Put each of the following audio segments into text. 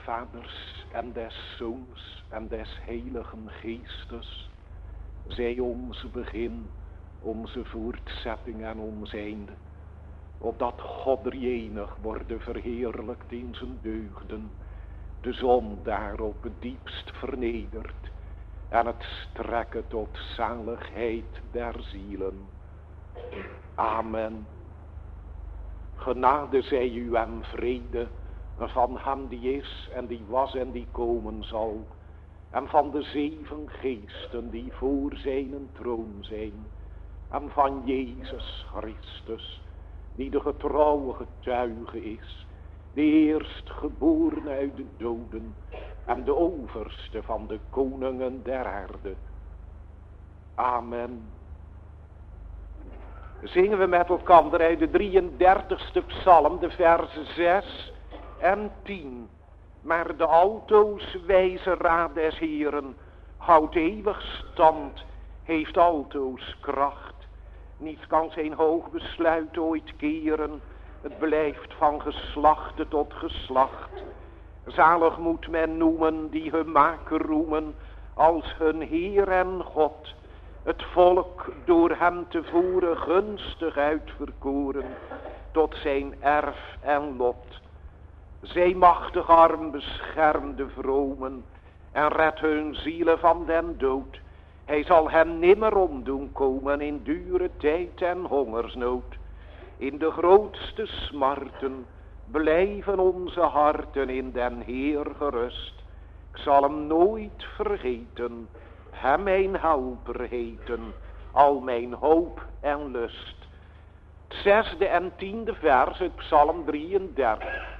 Vaders en des Zoons en des Heiligen Geestes, zij ons begin, onze voortzetting en ons einde, opdat God drieënig worden verheerlijkt in zijn deugden, de zon daarop het diepst vernedert en het strekken tot zaligheid der zielen. Amen. Genade zij u en vrede van hem die is en die was en die komen zal, en van de 7 geesten die voor zijn troon zijn, en van Jezus Christus, die de getrouwe getuige is, de eerstgeboren uit de doden en de overste van de koningen der aarde. Amen. Zingen we met elkaar uit de 33ste psalm, de versen 6 en 10. Maar de altoos wijze raad des Heeren houdt eeuwig stand, heeft altoos kracht. Niets kan zijn hoog besluit ooit keren, het blijft van geslachte tot geslacht. Zalig moet men noemen die hun maker roemen als hun Heer en God. Het volk door hem tevoren gunstig uitverkoren tot zijn erf en lot. Zij machtig arm beschermde vromen en red hun zielen van den dood. Hij zal hen nimmer omdoen komen in dure tijd en hongersnood. In de grootste smarten blijven onze harten in den Heer gerust. Ik zal hem nooit vergeten, hem mijn helper heten, al mijn hoop en lust. Het 6e en 10e vers uit Psalm 33.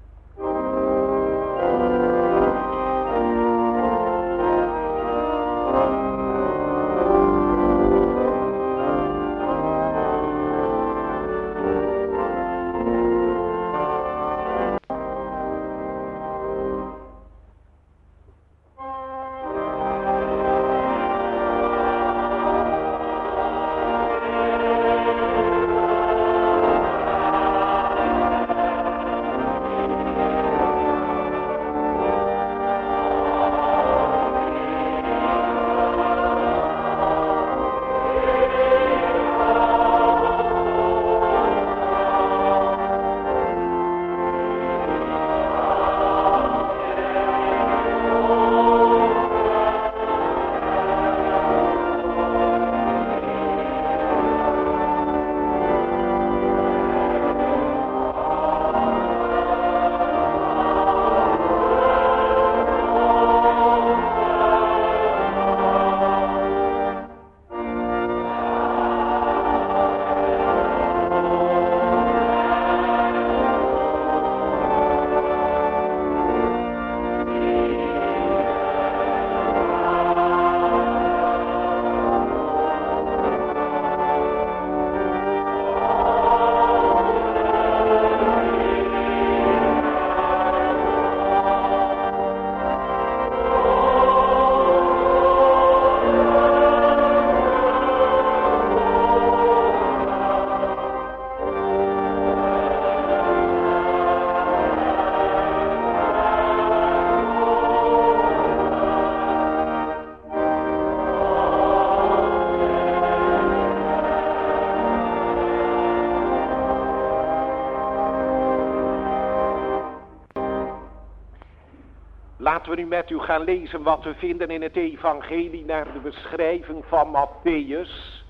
Laten we nu met u gaan lezen wat we vinden in het evangelie naar de beschrijving van Mattheüs.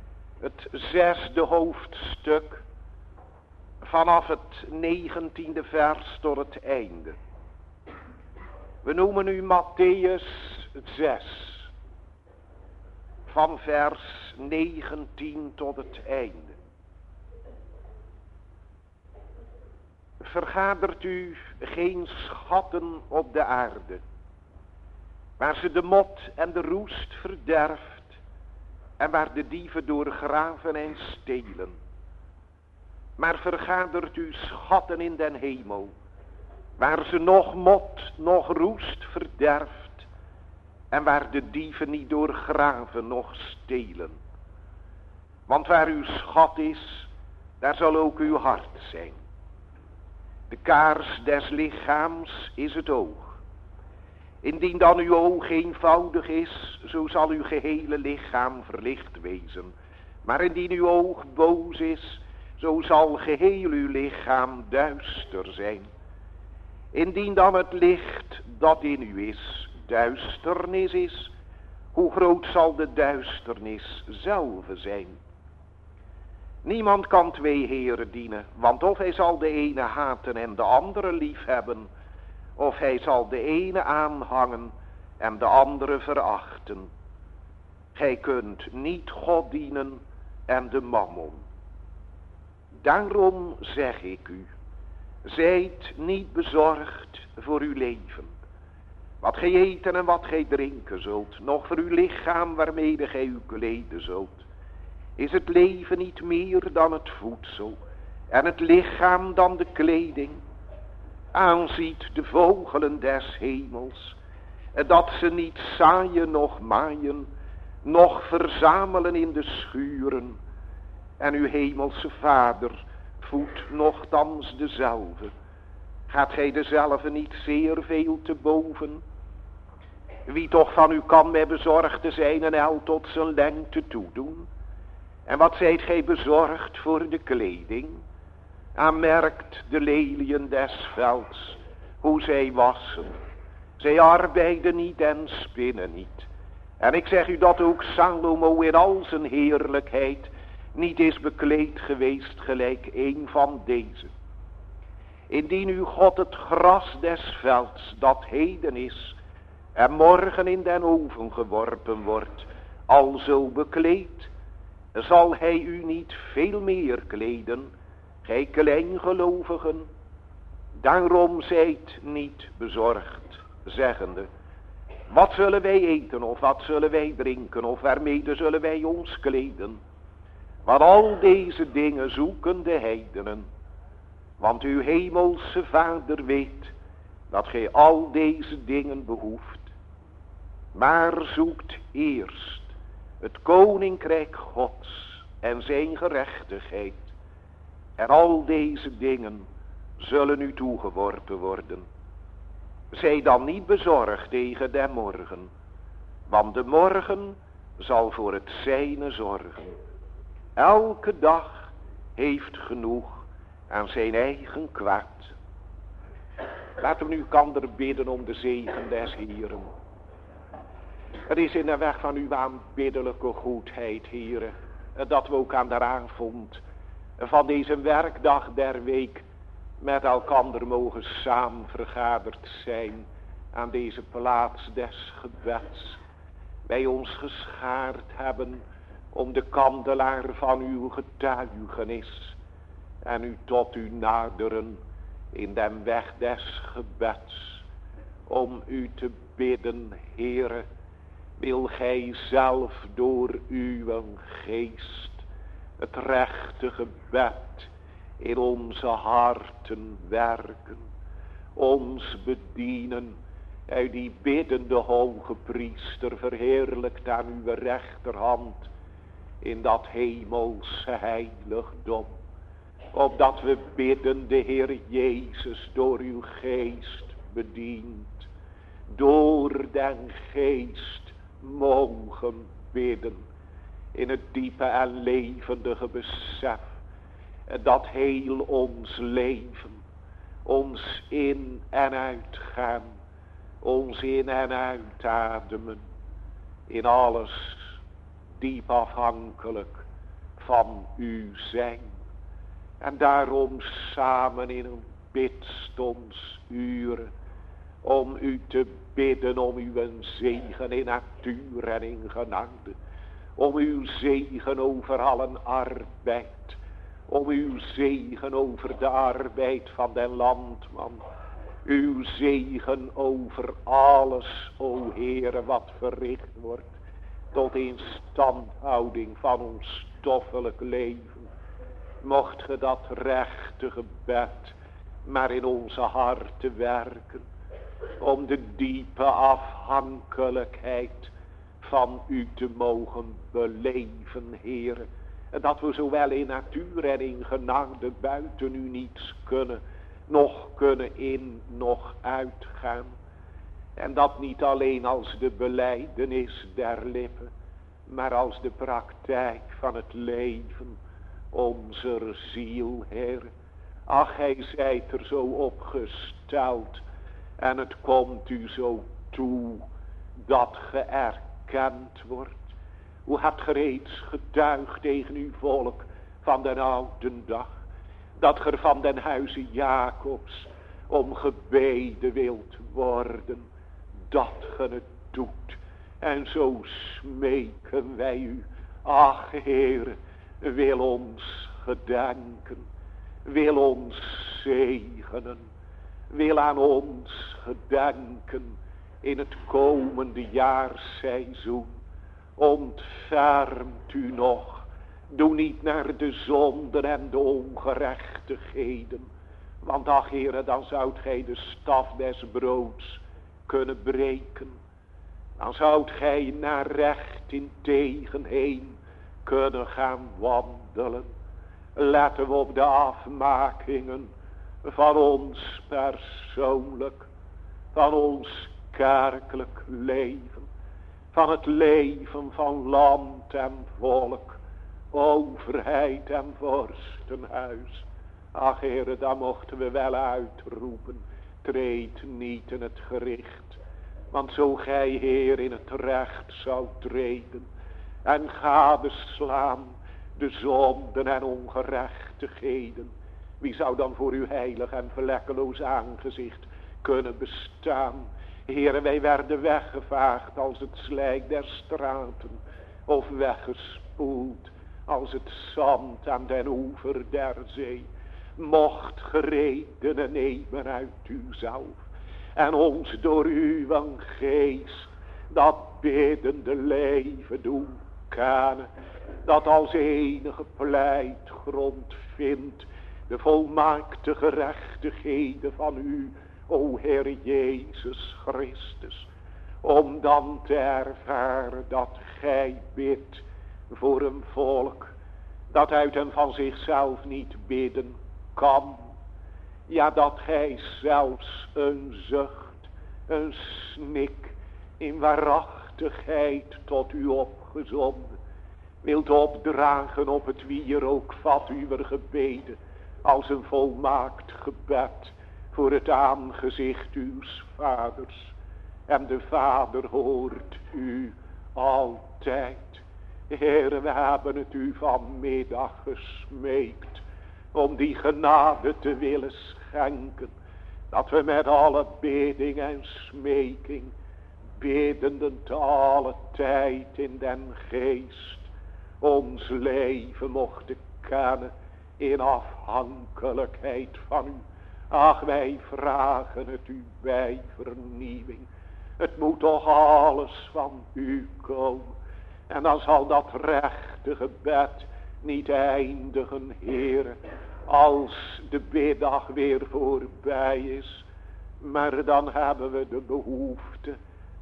Het 6e hoofdstuk vanaf het 19e vers tot het einde. We noemen nu Mattheüs 6 van vers 19 tot het einde. Vergadert u geen schatten op de aarde, waar ze de mot en de roest verderft en waar de dieven doorgraven en stelen. Maar vergadert u schatten in den hemel, waar ze nog mot, nog roest verderft en waar de dieven niet doorgraven, nog stelen. Want waar uw schat is, daar zal ook uw hart zijn. De kaars des lichaams is het oog. Indien dan uw oog eenvoudig is, zo zal uw gehele lichaam verlicht wezen. Maar indien uw oog boos is, zo zal geheel uw lichaam duister zijn. Indien dan het licht dat in u is, duisternis is, hoe groot zal de duisternis zelf zijn? Niemand kan twee heren dienen, want of hij zal de ene haten en de andere liefhebben, of hij zal de ene aanhangen en de andere verachten. Gij kunt niet God dienen en de mammon. Daarom zeg ik u, zijt niet bezorgd voor uw leven, wat gij eten en wat gij drinken zult, noch voor uw lichaam waarmede gij u kleden zult. Is het leven niet meer dan het voedsel en het lichaam dan de kleding? Aanziet de vogelen des hemels, dat ze niet zaaien noch maaien, noch verzamelen in de schuren. En uw hemelse Vader voedt nochtans dezelfde. Gaat gij dezelfde niet zeer veel te boven? Wie toch van u kan met bezorgd te zijn en el tot zijn lengte toedoen? En wat zijt gij bezorgd voor de kleding? Aanmerkt de leliën des velds, hoe zij wassen. Zij arbeiden niet en spinnen niet. En ik zeg u dat ook Salomo in al zijn heerlijkheid niet is bekleed geweest gelijk een van deze. Indien u God het gras des velds, dat heden is en morgen in den oven geworpen wordt, alzo bekleed, zal hij u niet veel meer kleden, gij kleingelovigen? Daarom zijt niet bezorgd, zeggende, wat zullen wij eten of wat zullen wij drinken of waarmede zullen wij ons kleden? Want al deze dingen zoeken de heidenen, want uw hemelse Vader weet dat gij al deze dingen behoeft. Maar zoekt eerst het koninkrijk Gods en zijn gerechtigheid, en al deze dingen zullen u toegeworpen worden. Zij dan niet bezorgd tegen de morgen, want de morgen zal voor het zijne zorgen. Elke dag heeft genoeg aan zijn eigen kwaad. Laten we nu elkander bidden om de zegen des Heeren. Het is in de weg van uw aanbiddelijke goedheid, Heere, dat we ook aan de avond van deze werkdag der week met elkander mogen samen vergaderd zijn aan deze plaats des gebeds. Wij ons geschaard hebben om de kandelaar van uw getuigenis en u tot u naderen in den weg des gebeds. Om u te bidden, Heere, wil gij zelf door uw geest het rechte gebed in onze harten werken, ons bedienen, uit die biddende hoge priester verheerlijkt aan uw rechterhand in dat hemelse heiligdom, opdat we bidden de Heer Jezus door uw geest bedient, door den geest mogen bidden in het diepe en levendige besef dat heel ons leven, ons in en uitgaan, ons in en uitademen, in alles diep afhankelijk van u zijn. En daarom samen in een bidstondsuren om u te bidden om uw zegen in natuur en in genade, om uw zegen over allen arbeid, om uw zegen over de arbeid van den landman, uw zegen over alles, o Heere, wat verricht wordt tot instandhouding van ons stoffelijk leven. Mocht ge dat rechte gebed maar in onze harten werken, om de diepe afhankelijkheid van u te mogen beleven, Heere. En dat we zowel in natuur en in genade buiten u niets kunnen, nog kunnen in, nog uitgaan. En dat niet alleen als de belijdenis der lippen, maar als de praktijk van het leven onze ziel, Heer. Ach, gij zijt er zo op gesteld en het komt u zo toe dat ge erkend wordt. Hoe hebt ge reeds getuigd tegen uw volk van den oude dag, dat ge van den huize Jacobs om gebeden wilt worden, dat ge het doet. En zo smeken wij u, ach Heer, wil ons gedenken, wil ons zegenen, wil aan ons gedenken in het komende jaarseizoen. Ontfermt u nog, doe niet naar de zonden en de ongerechtigheden, want ach Heere, dan zoudt gij de staf des broods kunnen breken. Dan zoudt gij naar recht in tegen heen kunnen gaan wandelen. Letten we op de afmakingen van ons persoonlijk, van ons kerkelijk leven, van het leven van land en volk, overheid en vorstenhuis. Ach Heere, daar mochten we wel uitroepen, treed niet in het gericht. Want zo gij, Heer, in het recht zou treden en gadeslaan de zonden en ongerechtigheden, wie zou dan voor uw heilig en vlekkeloos aangezicht kunnen bestaan? Heere, wij werden weggevaagd als het slijk der straten, of weggespoeld als het zand aan den oever der zee. Mocht geredenen nemen uit uzelf en ons door uw geest dat biddende leven doen kennen, dat als enige pleitgrond vindt de volmaakte gerechtigheden van u, o Heer Jezus Christus, om dan te ervaren dat gij bidt voor een volk dat uit en van zichzelf niet bidden kan. Ja, dat gij zelfs een zucht, een snik in waarachtigheid tot u opgezonden wilt opdragen op het wierookvat uwer gebeden, als een volmaakt gebed voor het aangezicht uws vaders. En de Vader hoort u altijd. Heere, we hebben het u vanmiddag gesmeekt om die genade te willen schenken, dat we met alle bidding en smeking, biddenden te alle tijd in den geest, ons leven mochten kennen in afhankelijkheid van u. Ach, wij vragen het u bij vernieuwing. Het moet toch alles van u komen. En dan zal dat rechte gebed niet eindigen, Heere, als de biddag weer voorbij is. Maar dan hebben we de behoefte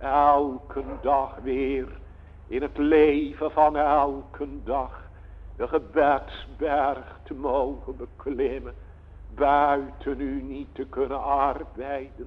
elke dag weer in het leven van elke dag de gebedsberg te mogen beklimmen, buiten u niet te kunnen arbeiden,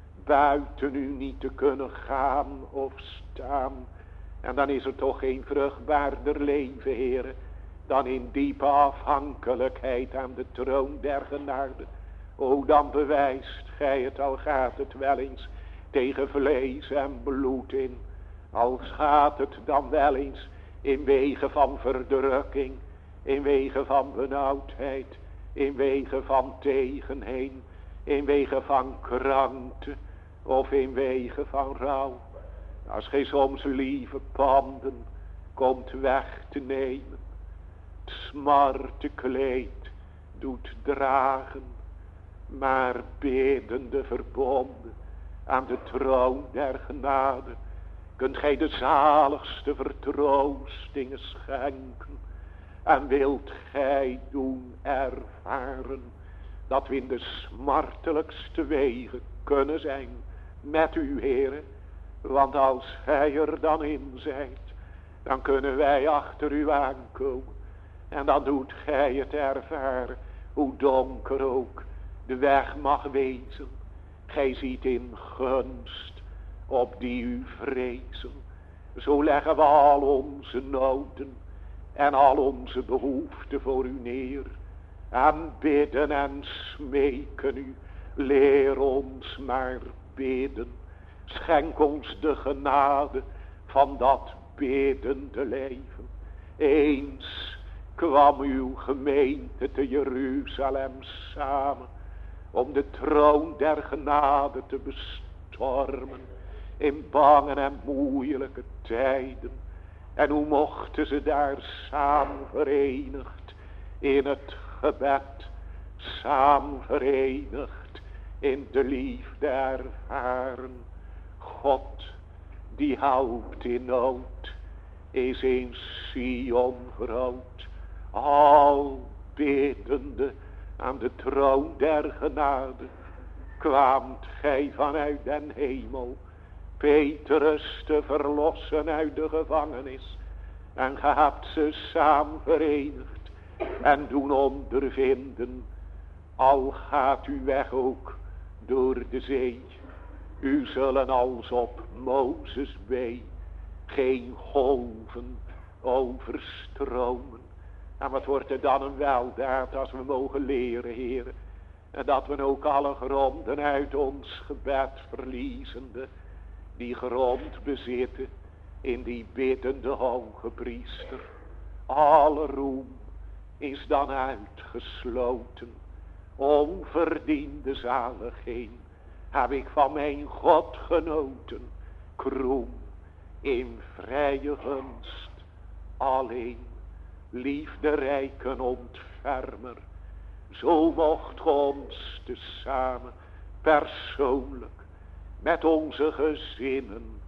buiten u niet te kunnen gaan of staan. En dan is er toch geen vruchtbaarder leven, Heere, dan in diepe afhankelijkheid aan de troon der genade. O, dan bewijst gij het, al gaat het wel eens tegen vlees en bloed in, al gaat het dan wel eens in wegen van verdrukking, in wegen van benauwdheid, in wegen van tegenheen, in wegen van krankte of in wegen van rouw. Als gij soms lieve panden komt weg te nemen, het smartenkleed doet dragen, maar biddende verbonden aan de troon der genade, kunt gij de zaligste vertroostingen schenken en wilt gij doen ervaren dat we in de smartelijkste wegen kunnen zijn met u, Heere. Want als gij er dan in zijt, dan kunnen wij achter u aankomen. En dan doet gij het ervaren, hoe donker ook de weg mag wezen. Gij ziet in gunst op die u vrezen. Zo leggen we al onze noden en al onze behoeften voor u neer. En bidden en smeken u, leer ons maar bidden. Schenk ons de genade van dat biddende leven. Eens kwam uw gemeente te Jeruzalem samen, om de troon der genade te bestormen, in bange en moeilijke tijden. En hoe mochten ze daar samen verenigd in het gebed, samen verenigd in de liefde ervaren. God die helpt in nood, is in Sion groot, al biddende aan de troon der genade. Kwaamt gij vanuit den hemel Petrus te verlossen uit de gevangenis, en ge hebt ze samen verenigd en doen ondervinden, al gaat uw weg ook door de zee. U zullen als op Mozes Bee geen golven overstromen. En wat wordt er dan een weldaad als we mogen leren, heren, en dat we ook alle gronden uit ons gebed verliezende, die grond bezitten in die biddende hoge priester. Alle roem is dan uitgesloten. Onverdiende zaligheid heb ik van mijn God genoten. Kroem in vrije gunst alleen, liefderijken ontfermer. Zo mocht ge ons tezamen persoonlijk met onze gezinnen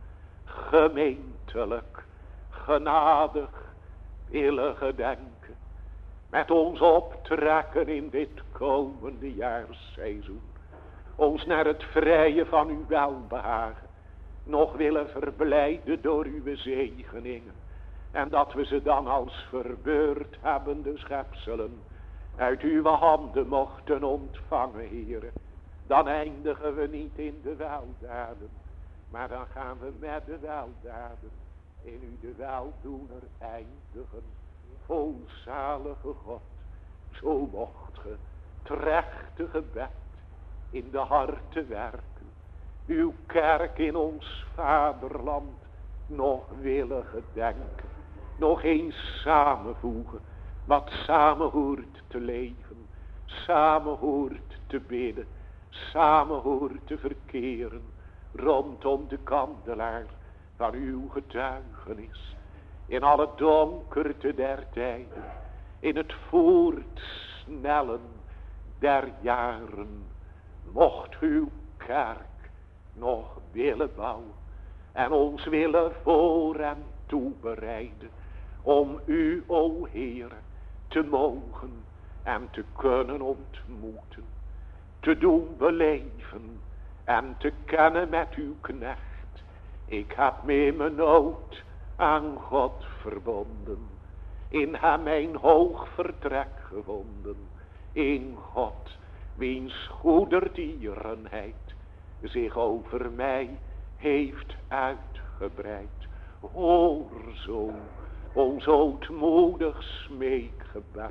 gemeentelijk, genadig willen gedenken. Met ons optrekken in dit komende jaarseizoen. Ons naar het vrije van uw welbehagen nog willen verblijden door uw zegeningen. En dat we ze dan als verbeurd hebbende schepselen uit uw handen mochten ontvangen, heren. Dan eindigen we niet in de weldaden, maar dan gaan we met de weldaden in u de weldoener eindigen. O zalige God, zo mocht ge trechte gebed in de harten werken, uw kerk in ons vaderland nog willen gedenken, nog eens samenvoegen wat samen hoort te leven, samen hoort te bidden, samen hoort te verkeren rondom de kandelaar van uw getuigenis. In alle donkerte der tijden, in het voortsnellen der jaren, mocht uw kerk nog willen bouwen en ons willen voor en toebereiden om u, o Heere, te mogen en te kunnen ontmoeten, te doen beleven en te kennen met uw knecht. Ik heb me in mijn nood aan God verbonden, in hem mijn hoog vertrek gevonden, in God, wiens goedertierenheid zich over mij heeft uitgebreid. Hoor zo ons ootmoedig smeekgebed,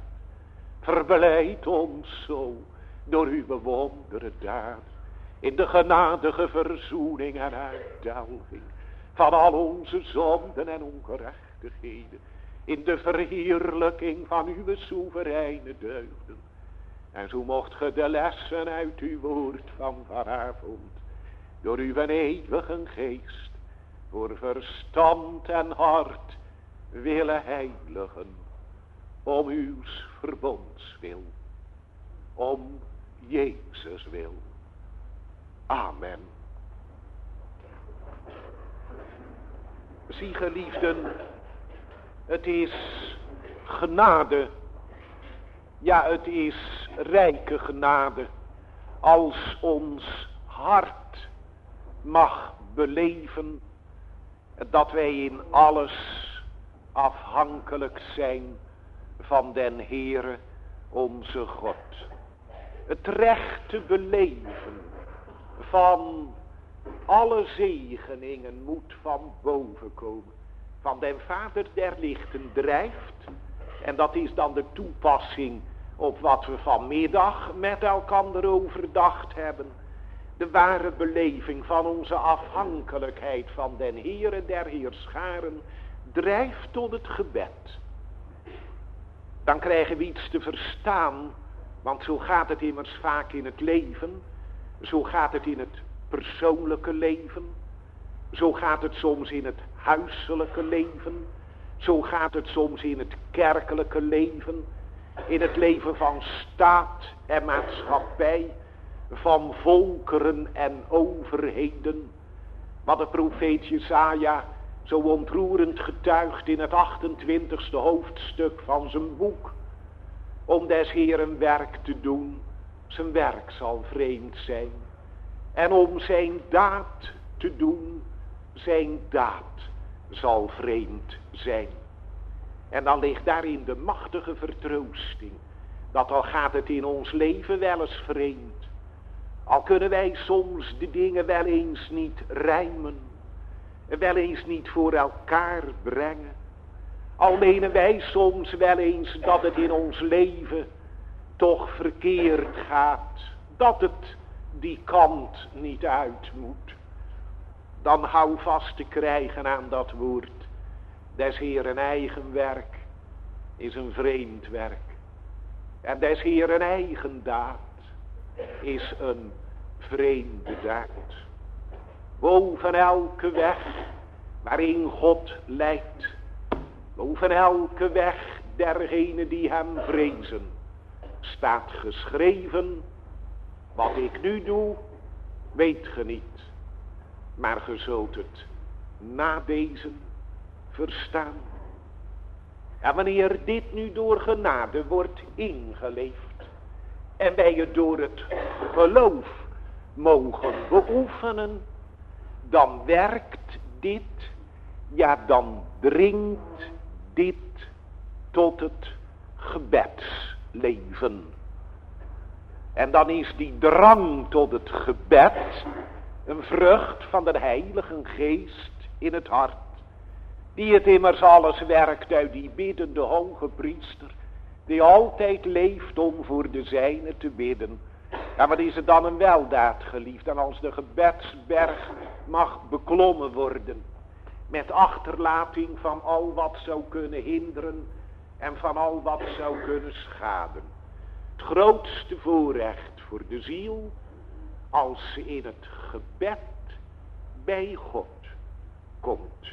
verblijd ons zo door uw wondere daad, in de genadige verzoening en uitdelging van al onze zonden en ongerechtigheden, in de verheerlijking van uw soevereine deugden. En zo mocht ge de lessen uit uw woord van vanavond door uw eeuwige geest voor verstand en hart willen heiligen, om uw verbonds wil, om Jezus wil. Amen. Zie geliefden, het is genade, ja het is rijke genade, als ons hart mag beleven dat wij in alles afhankelijk zijn van den Heere onze God. het rechte beleven van alle zegeningen moet van boven komen. Van den Vader der lichten drijft. En dat is dan de toepassing op wat we vanmiddag met elkaar overdacht hebben. De ware beleving van onze afhankelijkheid van den Heere der Heerscharen drijft tot het gebed. Dan krijgen we iets te verstaan, want zo gaat het immers vaak in het leven. Zo gaat het in het persoonlijke leven. Zo gaat het soms in het huiselijke leven. Zo gaat het soms in het kerkelijke leven. In het leven van staat en maatschappij. Van volkeren en overheden. Wat de profeet Jesaja zo ontroerend getuigt in het 28e hoofdstuk van zijn boek. Om des Heeren werk te doen, zijn werk zal vreemd zijn. En om zijn daad te doen, zijn daad zal vreemd zijn. En dan ligt daarin de machtige vertroosting. Dat al gaat het in ons leven wel eens vreemd. Al kunnen wij soms de dingen wel eens niet rijmen. Wel eens niet voor elkaar brengen. Al menen wij soms wel eens dat het in ons leven toch verkeerd gaat. Dat het die kant niet uit moet. Dan hou vast te krijgen aan dat woord. Des Heeren eigen werk is een vreemd werk. En des Heeren eigen daad is een vreemde daad. Boven elke weg waarin God leidt. Boven elke weg dergenen die hem vrezen. Staat geschreven. Wat ik nu doe, weet ge niet. Maar ge zult het na deze verstaan. En wanneer dit nu door genade wordt ingeleefd. En wij het door het geloof mogen beoefenen. Dan werkt dit. Ja, dan dringt dit tot het gebedsleven. En dan is die drang tot het gebed een vrucht van de Heilige Geest in het hart. Die het immers alles werkt uit die biddende hoge priester. Die altijd leeft om voor de zijnen te bidden. Ja, wat is het dan een weldaad, geliefd. En als de gebedsberg mag beklommen worden. Met achterlating van al wat zou kunnen hinderen. En van al wat zou kunnen schaden. Het grootste voorrecht voor de ziel. Als ze in het gebed bij God komt.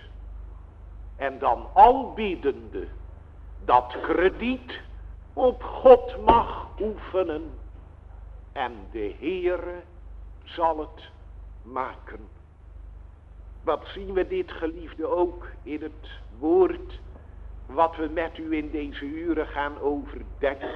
En dan al biddende dat krediet op God mag oefenen. En de Heere zal het maken. Wat zien we dit, geliefde, ook in het woord wat we met u in deze uren gaan overdenken.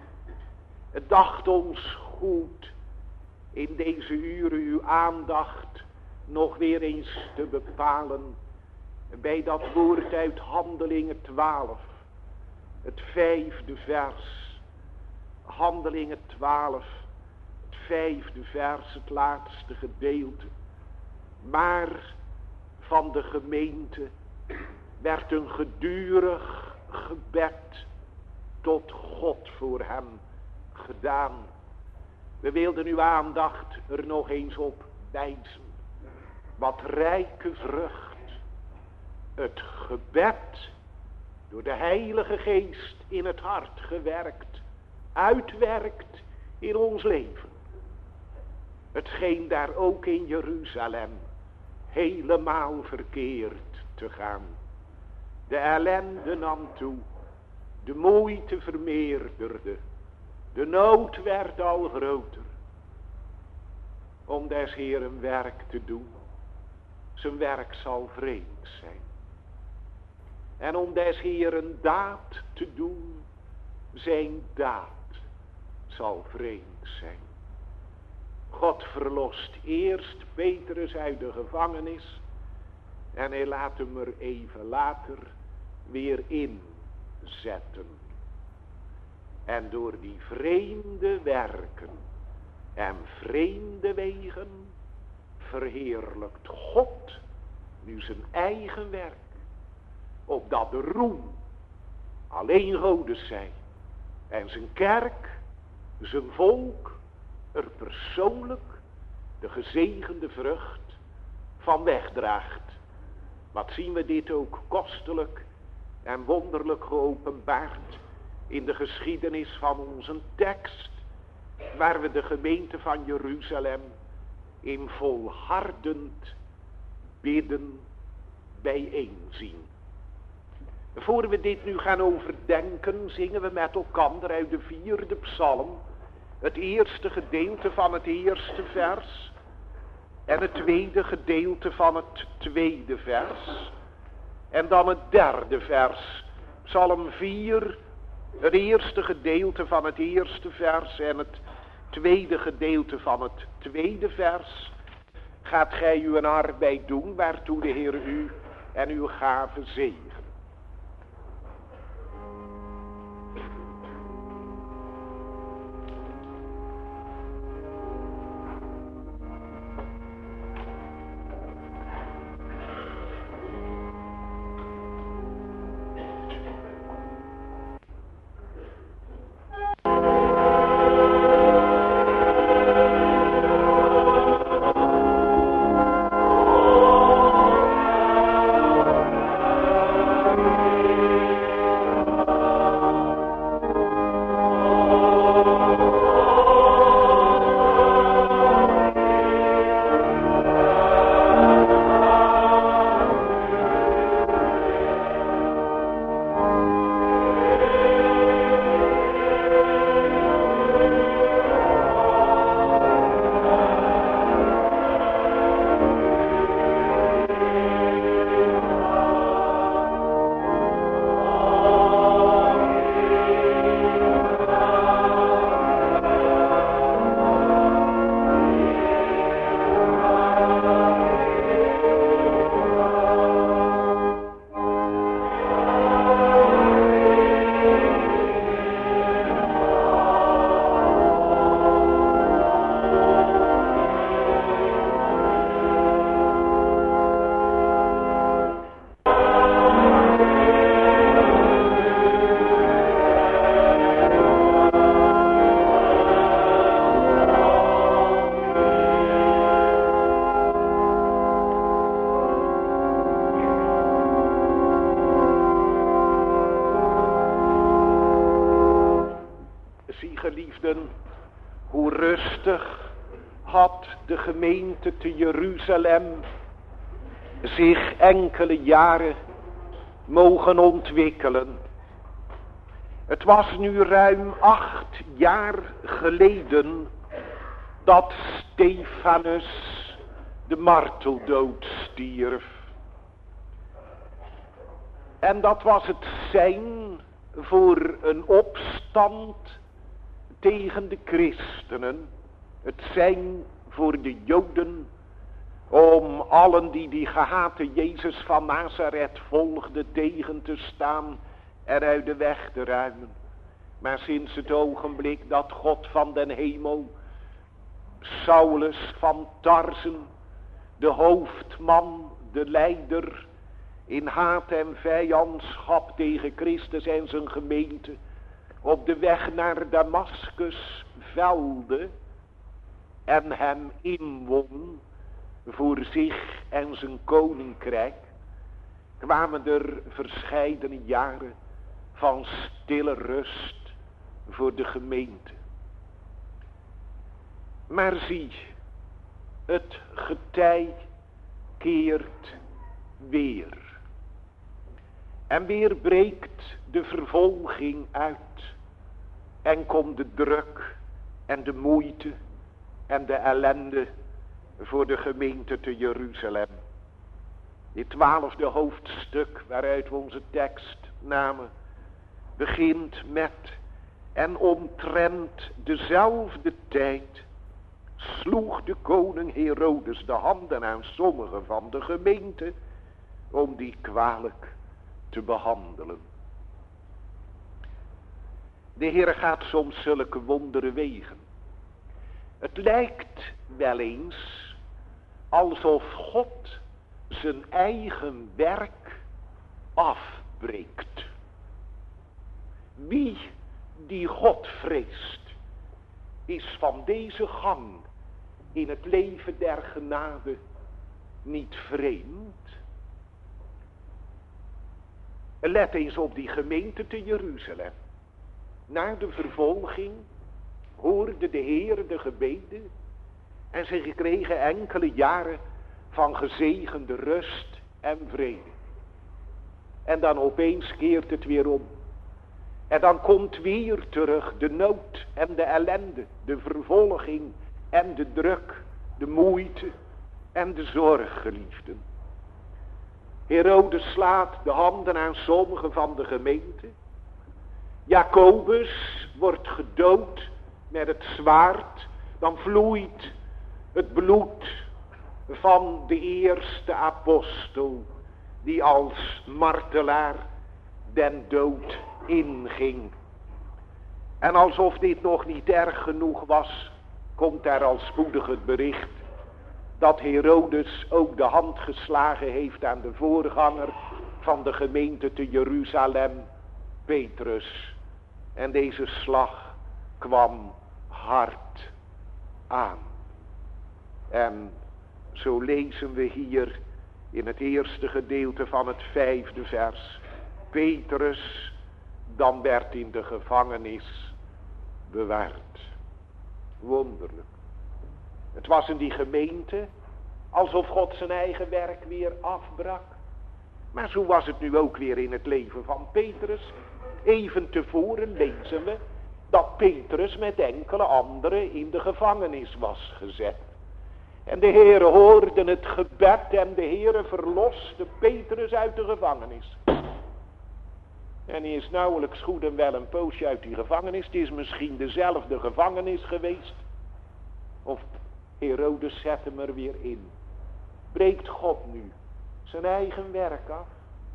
Het dacht ons goed in deze uren uw aandacht nog weer eens te bepalen bij dat woord uit Handelingen 12, het 5e vers. Handelingen 12, het 5e vers, het laatste gedeelte. Maar van de gemeente werd een gedurig gebed tot God voor hem gedaan. We wilden uw aandacht er nog eens op wijzen. Wat rijke vrucht het gebed door de Heilige Geest in het hart gewerkt, uitwerkt in ons leven. Hetgeen daar ook in Jeruzalem helemaal verkeerd te gaan. De ellende nam toe, de moeite vermeerderde, de nood werd al groter. Om des Heeren werk te doen, zijn werk zal vreemd zijn. En om des Heeren daad te doen, zijn daad zal vreemd zijn. God verlost eerst Petrus uit de gevangenis. En hij laat hem er even later weer inzetten. En door die vreemde werken en vreemde wegen verheerlijkt God nu zijn eigen werk. Opdat de roem alleen Godes zij. En zijn kerk, zijn volk, er persoonlijk de gezegende vrucht van wegdraagt. Wat zien we dit ook kostelijk en wonderlijk geopenbaard in de geschiedenis van onze tekst, waar we de gemeente van Jeruzalem in volhardend bidden bijeenzien. Voor we dit nu gaan overdenken, zingen we met elkaar uit de 4e psalm het eerste gedeelte van het eerste vers en het tweede gedeelte van het tweede vers en dan het derde vers. Psalm 4, het eerste gedeelte van het eerste vers en het tweede gedeelte van het tweede vers. Gaat gij uw arbeid doen, waartoe de Heer u en uw gave zegen. Hoe rustig had de gemeente te Jeruzalem zich enkele jaren mogen ontwikkelen. Het was nu ruim 8 jaar geleden dat Stefanus de marteldood stierf. En dat was het sein voor een opstand tegen de christenen. Het zijn voor de Joden om allen die gehate Jezus van Nazareth volgden tegen te staan en uit de weg te ruimen. Maar sinds het ogenblik dat God van den hemel Saulus van Tarsen, de hoofdman, de leider in haat en vijandschap tegen Christus en zijn gemeente, op de weg naar Damaskus velde en hem inwon voor zich en zijn koninkrijk, kwamen er verscheidene jaren van stille rust voor de gemeente. Maar zie, het getij keert weer. En weer breekt de vervolging uit. En komt de druk en de moeite en de ellende voor de gemeente te Jeruzalem. Dit 12e hoofdstuk waaruit we onze tekst namen, begint met: en omtrent dezelfde tijd sloeg de koning Herodes de handen aan sommigen van de gemeente om die kwalijk te behandelen. De Heer gaat soms zulke wonderen wegen. Het lijkt wel eens alsof God zijn eigen werk afbreekt. Wie die God vreest, is van deze gang in het leven der genade niet vreemd. Let eens op die gemeente te Jeruzalem. Na de vervolging hoorde de Heer de gebeden en ze kregen enkele jaren van gezegende rust en vrede. En dan opeens keert het weer om. En dan komt weer terug de nood en de ellende, de vervolging en de druk, de moeite en de zorg, geliefden. Herodes slaat de handen aan sommigen van de gemeente. Jacobus wordt gedood met het zwaard. Dan vloeit het bloed van de eerste apostel die als martelaar den dood inging. En alsof dit nog niet erg genoeg was, komt er al spoedig het bericht dat Herodes ook de hand geslagen heeft aan de voorganger van de gemeente te Jeruzalem, Petrus. En deze slag kwam hard aan. En zo lezen we hier in het eerste gedeelte van het 5e vers. Petrus dan werd in de gevangenis bewaard. Wonderlijk. Het was in die gemeente alsof God zijn eigen werk weer afbrak. Maar zo was het nu ook weer in het leven van Petrus. Even tevoren lezen we dat Petrus met enkele anderen in de gevangenis was gezet. En de Heere hoorde het gebed en de Heere verloste Petrus uit de gevangenis. En hij is nauwelijks goed en wel een poosje uit die gevangenis. Het is misschien dezelfde gevangenis geweest. Of Herodes zet hem er weer in. Breekt God nu zijn eigen werk af?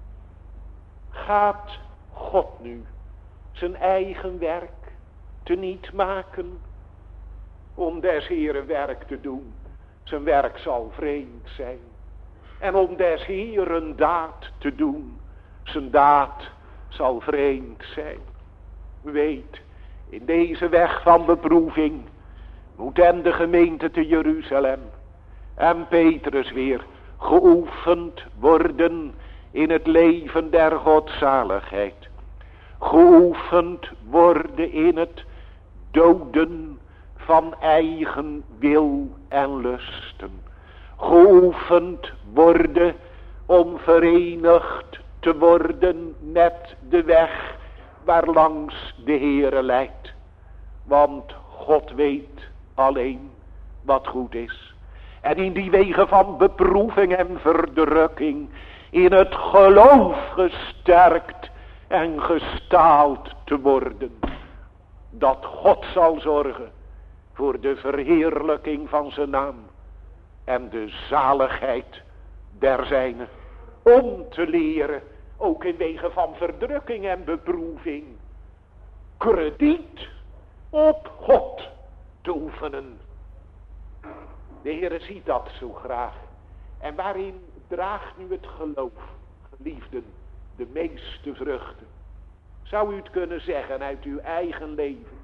Gaat God nu zijn eigen werk teniet maken om des Heeren werk te doen? Zijn werk zal vreemd zijn. En om des Heeren daad te doen, zijn daad zal vreemd zijn. Weet, in deze weg van beproeving moet en de gemeente te Jeruzalem en Petrus weer geoefend worden in het leven der godzaligheid. Geoefend worden in het doden van eigen wil en lusten. Geoefend worden om verenigd te worden met de weg waarlangs de Heere leidt. Want God weet alleen wat goed is. En in die wegen van beproeving en verdrukking, in het geloof gesterkt en gestaald te worden. Dat God zal zorgen voor de verheerlijking van zijn naam en de zaligheid der zijnen. Om te leren, ook in wegen van verdrukking en beproeving, krediet op God te oefenen. De Heere ziet dat zo graag. En waarin draagt nu het geloof, geliefden, de meeste vruchten? Zou u het kunnen zeggen uit uw eigen leven?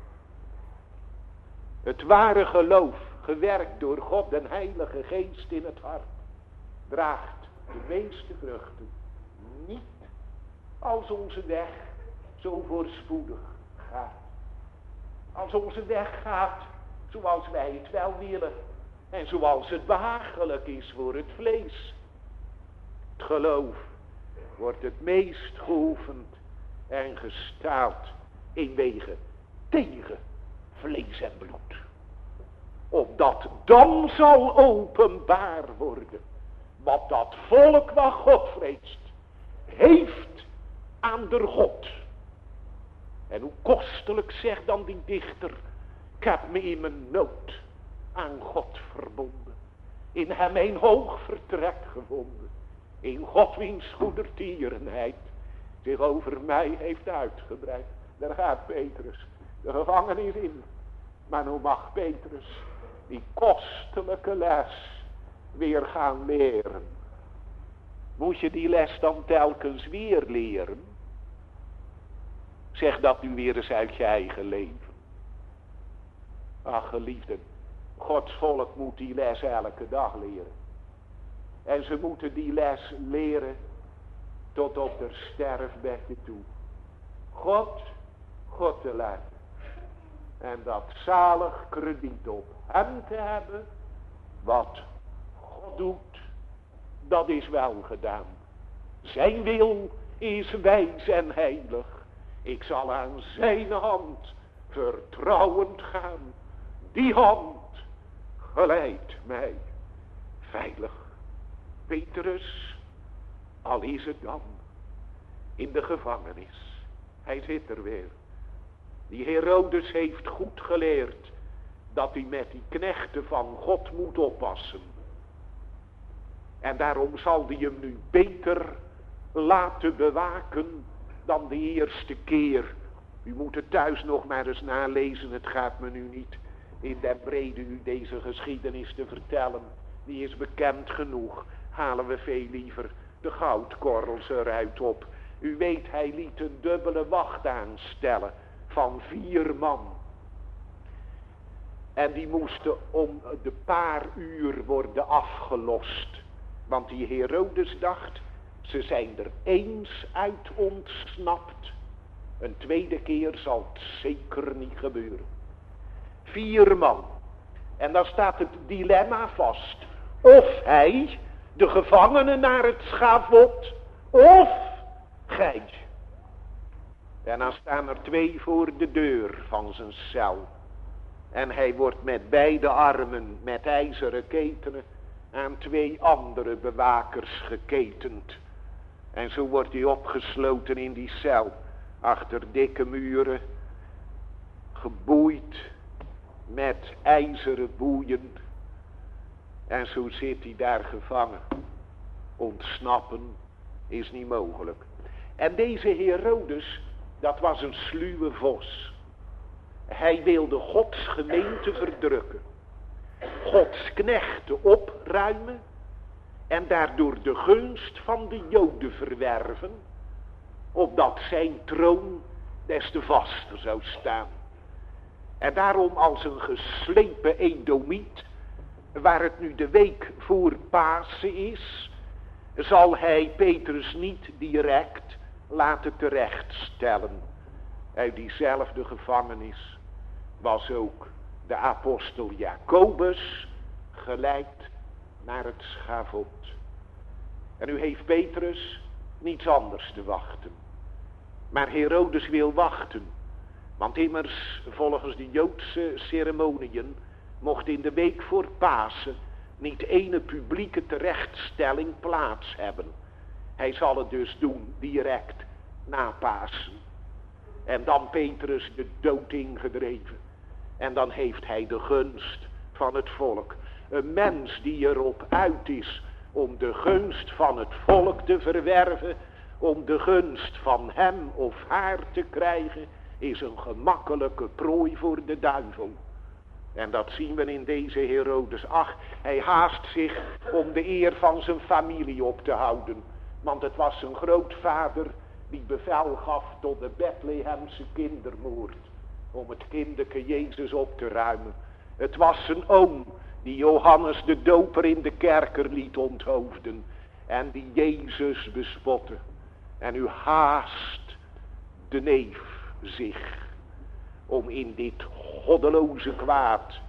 Het ware geloof, gewerkt door God den Heilige Geest in het hart, draagt de meeste vruchten. Niet als onze weg zo voorspoedig gaat. Als onze weg gaat zoals wij het wel willen. En zoals het behagelijk is voor het vlees. Het geloof wordt het meest geoefend en gestaald in wegen tegen vlees en bloed. Opdat dan zal openbaar worden wat dat volk wat God vreest heeft aan der God. En hoe kostelijk zegt dan die dichter: ik heb me in mijn nood aan God verbonden. In hem een hoog vertrek gevonden. In God wiens goedertierenheid zich over mij heeft uitgebreid. Daar gaat Petrus. de gevangenis in. Maar nu mag Petrus die kostelijke les weer gaan leren. Moet je die les dan telkens weer leren? Zeg dat nu weer eens uit je eigen leven. Ach geliefden, Gods volk moet die les elke dag leren. En ze moeten die les leren tot op het sterfbedje toe. God te leiden. En dat zalig krediet op hem te hebben. Wat God doet, dat is wel gedaan. Zijn wil is wijs en heilig. Ik zal aan zijn hand vertrouwend gaan. Die hand geleidt mij veilig. Petrus, al is het dan in de gevangenis. Hij zit er weer. Die Herodes heeft goed geleerd dat hij met die knechten van God moet oppassen. En daarom zal hij hem nu beter laten bewaken dan de eerste keer. U moet het thuis nog maar eens nalezen. Het gaat me nu niet in den brede u deze geschiedenis te vertellen. Die is bekend genoeg. Halen we veel liever de goudkorrels eruit op. U weet, hij liet een dubbele wacht aanstellen van 4 man. En die moesten om de paar uur worden afgelost. Want die Herodes dacht, ze zijn er eens uit ontsnapt. Een tweede keer zal het zeker niet gebeuren. 4 man. En dan staat het dilemma vast. Of hij, de gevangene naar het schavot, of gij. En dan staan er 2 voor de deur van zijn cel. En hij wordt met beide armen met ijzeren ketenen aan 2 andere bewakers geketend. En zo wordt hij opgesloten in die cel, achter dikke muren, geboeid met ijzeren boeien. En zo zit hij daar gevangen. Ontsnappen is niet mogelijk. En deze Herodes, dat was een sluwe vos. Hij wilde Gods gemeente verdrukken. Gods knechten opruimen. En daardoor de gunst van de Joden verwerven. Opdat zijn troon des te vaster zou staan. En daarom als een geslepen Edomiet, waar het nu de week voor Pasen is, zal hij Petrus niet direct laten terechtstellen. Uit diezelfde gevangenis was ook de apostel Jacobus geleid naar het schavot. En nu heeft Petrus niets anders te wachten. Maar Herodes wil wachten. Want immers volgens de Joodse ceremoniën mocht in de week voor Pasen niet ene publieke terechtstelling plaats hebben. Hij zal het dus doen direct na Pasen. En dan Petrus de dood ingedreven. En dan heeft hij de gunst van het volk. Een mens die erop uit is om de gunst van het volk te verwerven, om de gunst van hem of haar te krijgen, is een gemakkelijke prooi voor de duivel. En dat zien we in deze Herodes. Ach, hij haast zich om de eer van zijn familie op te houden. Want het was zijn grootvader die bevel gaf tot de Bethlehemse kindermoord. Om het kinderke Jezus op te ruimen. Het was zijn oom die Johannes de Doper in de kerker liet onthoofden. En die Jezus bespotte. En u haast de neef zich om in dit goddeloze kwaad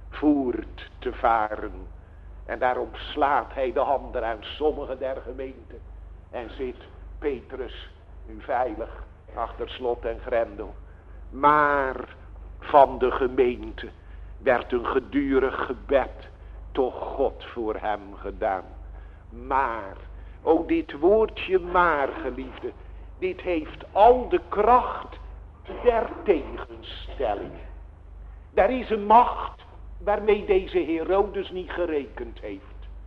voort te varen. En daarom slaat hij de handen aan sommige der gemeente. En zit Petrus nu veilig achter slot en grendel. Maar van de gemeente werd een gedurig gebed tot God voor hem gedaan. Maar, o dit woordje maar, geliefde, dit heeft al de kracht der tegenstelling. Er is een macht waarmee deze Herodes niet gerekend heeft.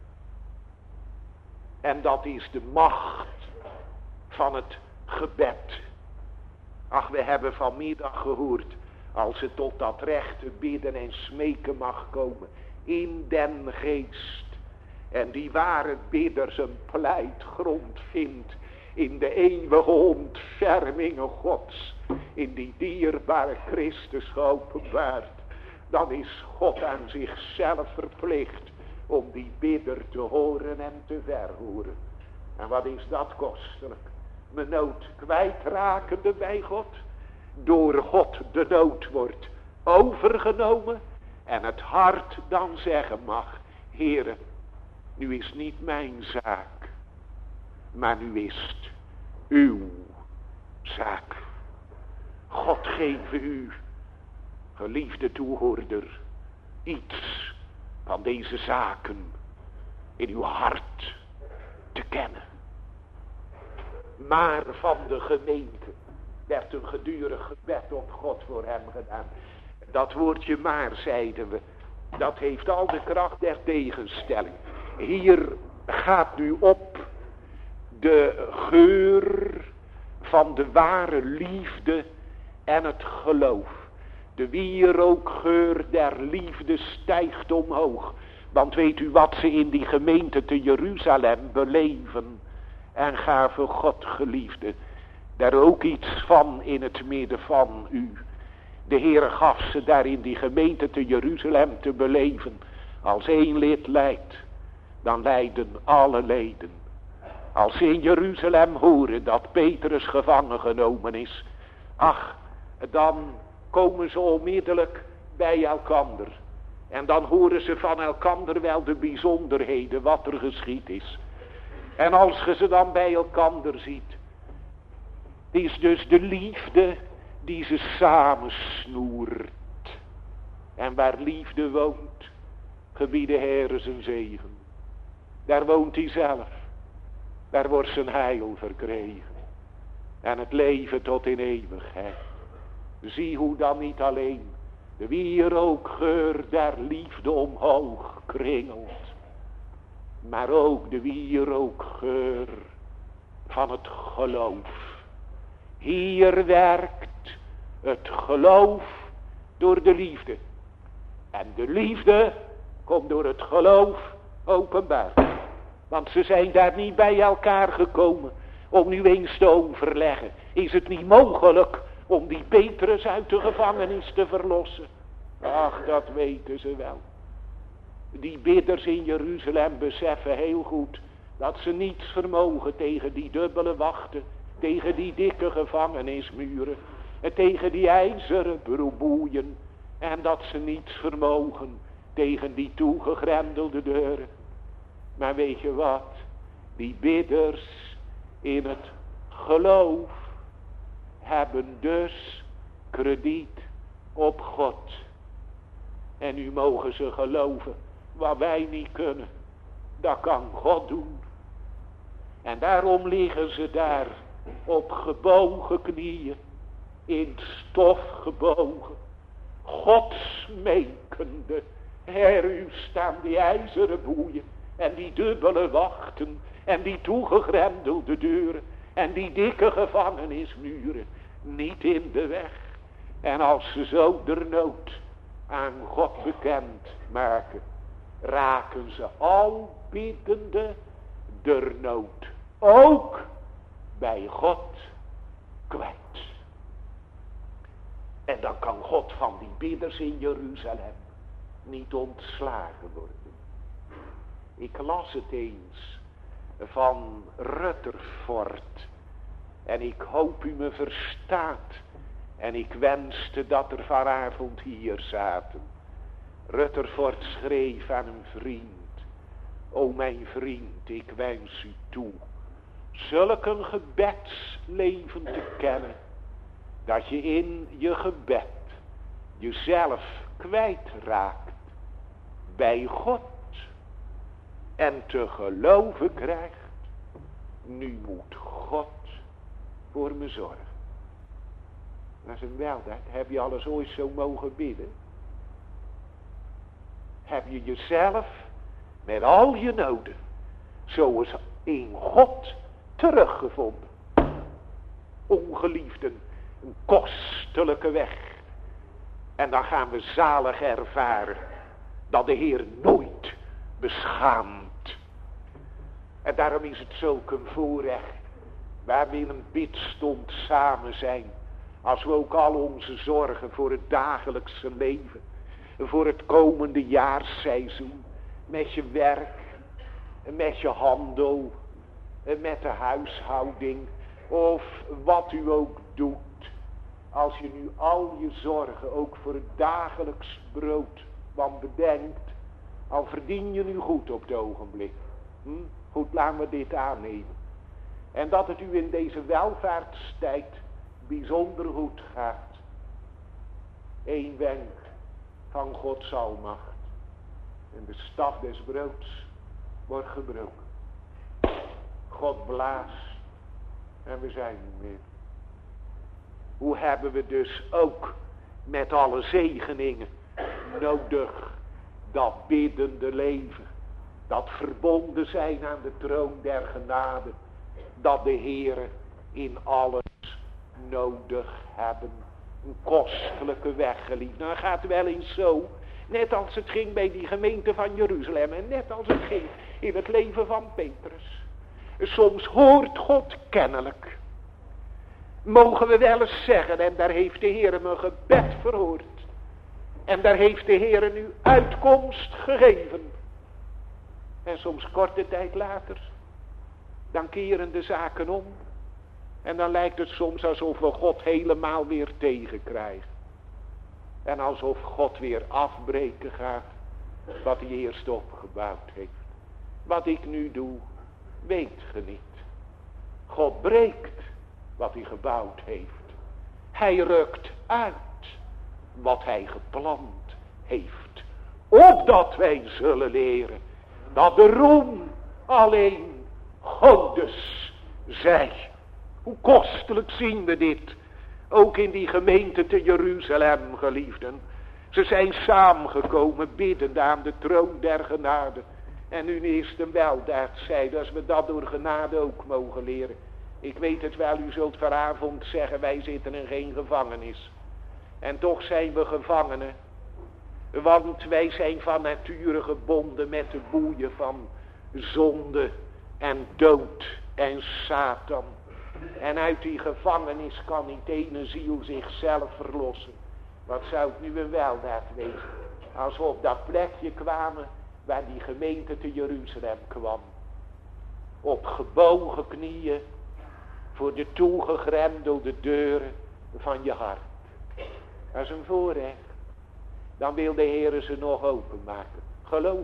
En dat is de macht van het gebed. Ach, we hebben vanmiddag gehoord als het tot dat rechte bidden en smeken mag komen in den geest. En die ware bidder zijn pleitgrond vindt in de eeuwige ontfermingen Gods, in die dierbare Christus geopenbaard. Dan is God aan zichzelf verplicht om die bidder te horen en te verhoren. En wat is dat kostelijk? Mijn nood kwijtrakende bij God. Door God de nood wordt overgenomen. En het hart dan zeggen mag: Heere, nu is niet mijn zaak, maar nu is het uw zaak. God geef u, geliefde toehoorder, iets van deze zaken in uw hart te kennen. Maar van de gemeente werd een gedurig gebed op God voor hem gedaan. Dat woordje maar, zeiden we, dat heeft al de kracht der tegenstelling. Hier gaat nu op de geur van de ware liefde en het geloof. De wierookgeur der liefde stijgt omhoog. Want weet u wat ze in die gemeente te Jeruzalem beleven? En gaven God, geliefde, daar ook iets van in het midden van u. De Heere gaf ze daar in die gemeente te Jeruzalem te beleven. Als één lid lijdt, dan lijden alle leden. Als ze in Jeruzalem horen dat Petrus gevangen genomen is, ach, dan komen ze onmiddellijk bij elkander. En dan horen ze van elkander wel de bijzonderheden, wat er geschied is. En als je ze dan bij elkander ziet, is dus de liefde die ze samensnoert. En waar liefde woont, gebiede Heere zijn zegen. Daar woont hij zelf. Daar wordt zijn heil verkregen. En het leven tot in eeuwigheid. Zie hoe dan niet alleen de wierookgeur der liefde omhoog kringelt, maar ook de wierookgeur van het geloof. Hier werkt het geloof door de liefde. En de liefde komt door het geloof openbaar. Want ze zijn daar niet bij elkaar gekomen om nu eens te overleggen. Is het niet mogelijk om die Petrus uit de gevangenis te verlossen? Ach, dat weten ze wel. Die bidders in Jeruzalem beseffen heel goed dat ze niets vermogen tegen die dubbele wachten, tegen die dikke gevangenismuren, en tegen die ijzeren boeien, en dat ze niets vermogen tegen die toegegrendelde deuren. Maar weet je wat? Die bidders in het geloof hebben dus krediet op God. En nu mogen ze geloven, wat wij niet kunnen, dat kan God doen. En daarom liggen ze daar op gebogen knieën, in stof gebogen, God smekende. Heer, u staan die ijzeren boeien en die dubbele wachten en die toegegrendelde deuren en die dikke gevangenismuren niet in de weg. En als ze zo der nood aan God bekend maken, raken ze al biddende der nood ook bij God kwijt. En dan kan God van die bidders in Jeruzalem niet ontslagen worden. Ik las het eens van Rutherford en ik hoop u me verstaat. En ik wenste dat er vanavond hier zaten. Rutherford schreef aan een vriend: O mijn vriend, ik wens u toe zulk een gebedsleven te kennen, dat je in je gebed jezelf kwijtraakt bij God en te geloven krijgt: nu moet God voor me zorgen. Dat is een weldaad. Heb je alles ooit zo mogen bidden? Heb je jezelf met al je noden zoals in God teruggevonden? Ongeliefden, een kostelijke weg En dan gaan we zalig ervaren dat de Heer nooit beschaamt. En daarom is het zulk een voorrecht waar we in een bidstond samen zijn. Als we ook al onze zorgen voor het dagelijkse leven, voor het komende jaarseizoen, met je werk, met je handel, met de huishouding, of wat u ook doet. Als je nu al je zorgen ook voor het dagelijks brood van bedenkt, al verdien je nu goed op het ogenblik. Goed, laten we dit aannemen. En dat het u in deze welvaartstijd bijzonder goed gaat. Eén wenk van Gods almacht. En de staf des broods wordt gebroken. God blaast en we zijn niet meer. Hoe hebben we dus ook met alle zegeningen nodig dat biddende leven, dat verbonden zijn aan de troon der genade, dat de Heere in alles nodig hebben. Een kostelijke weg, geliefd. Nou gaat wel eens zo, net als het ging bij die gemeente van Jeruzalem en net als het ging in het leven van Petrus. Soms hoort God kennelijk. Mogen we wel eens zeggen, en daar heeft de Heere mijn gebed verhoord. En daar heeft de Heere nu uitkomst gegeven. En soms korte tijd later, dan keren de zaken om. En dan lijkt het soms alsof we God helemaal weer tegenkrijgen. En alsof God weer afbreken gaat wat hij eerst opgebouwd heeft. Wat ik nu doe, weet ge niet. God breekt wat hij gebouwd heeft. Hij rukt uit wat hij geplant heeft. Opdat wij zullen leren dat de roem alleen Godes zij. Hoe kostelijk zien we dit. Ook in die gemeente te Jeruzalem, geliefden. Ze zijn samengekomen biddend aan de troon der genade. En nu is een weldaad zij, als we dat door genade ook mogen leren. Ik weet het wel, u zult vanavond zeggen, wij zitten in geen gevangenis. En toch zijn we gevangenen. Want wij zijn van nature gebonden met de boeien van zonde en dood en Satan. En uit die gevangenis kan niet ene ziel zichzelf verlossen. Wat zou het nu een weldaad wezen, als we op dat plekje kwamen waar die gemeente te Jeruzalem kwam. Op gebogen knieën voor de toegegrendelde deuren van je hart. Dat is een voorrecht. Dan wil de Heere ze nog openmaken. Geloof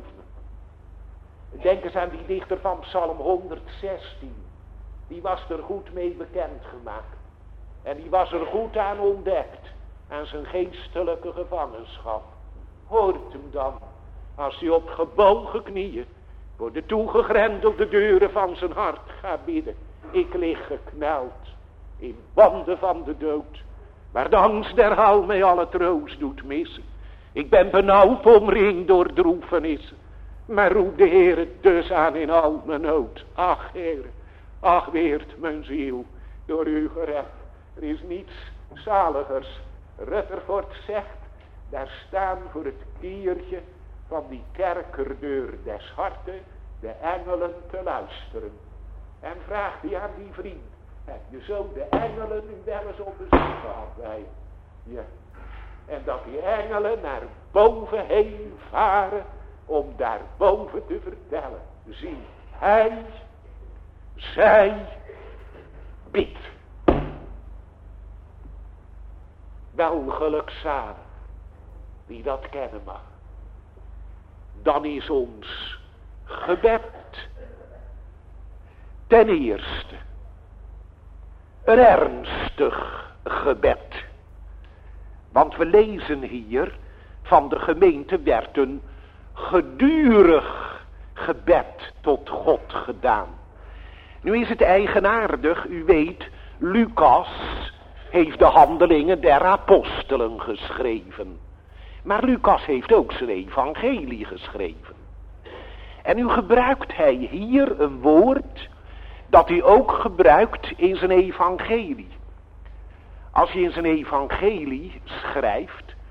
me. Denk eens aan die dichter van Psalm 116. Die was er goed mee bekend gemaakt. En die was er goed aan ontdekt. Aan zijn geestelijke gevangenschap. Hoort hem dan. Als hij op gebogen knieën voor de toegegrendelde deuren van zijn hart gaat bidden. Ik lig gekneld in banden van de dood. Waar de angst der hel mij alle troost doet missen. Ik ben benauwd omringd door droefenissen. Maar roep de Heere dus aan in al mijn nood. Ach Heere, ach weert mijn ziel door u gered. Er is niets zaligers. Rutherford zegt, daar staan voor het kiertje van die kerkerdeur des harten de engelen te luisteren. En vraagt hij aan die vriend, heb je zo de engelen nu wel eens op bezoek gehad bij? Ja. En dat die engelen naar boven heen varen om daar boven te vertellen. Zie, hij, zij, bidt. Wel gelukzalig die dat kennen mag. Dan is ons gebed ten eerste een ernstig gebed. Want we lezen hier van de gemeente werd een gedurig gebed tot God gedaan. Nu is het eigenaardig, u weet, Lucas heeft de handelingen der apostelen geschreven. Maar Lucas heeft ook zijn evangelie geschreven. En nu gebruikt hij hier een woord dat hij ook gebruikt in zijn evangelie. Als je in zijn evangelie schrijft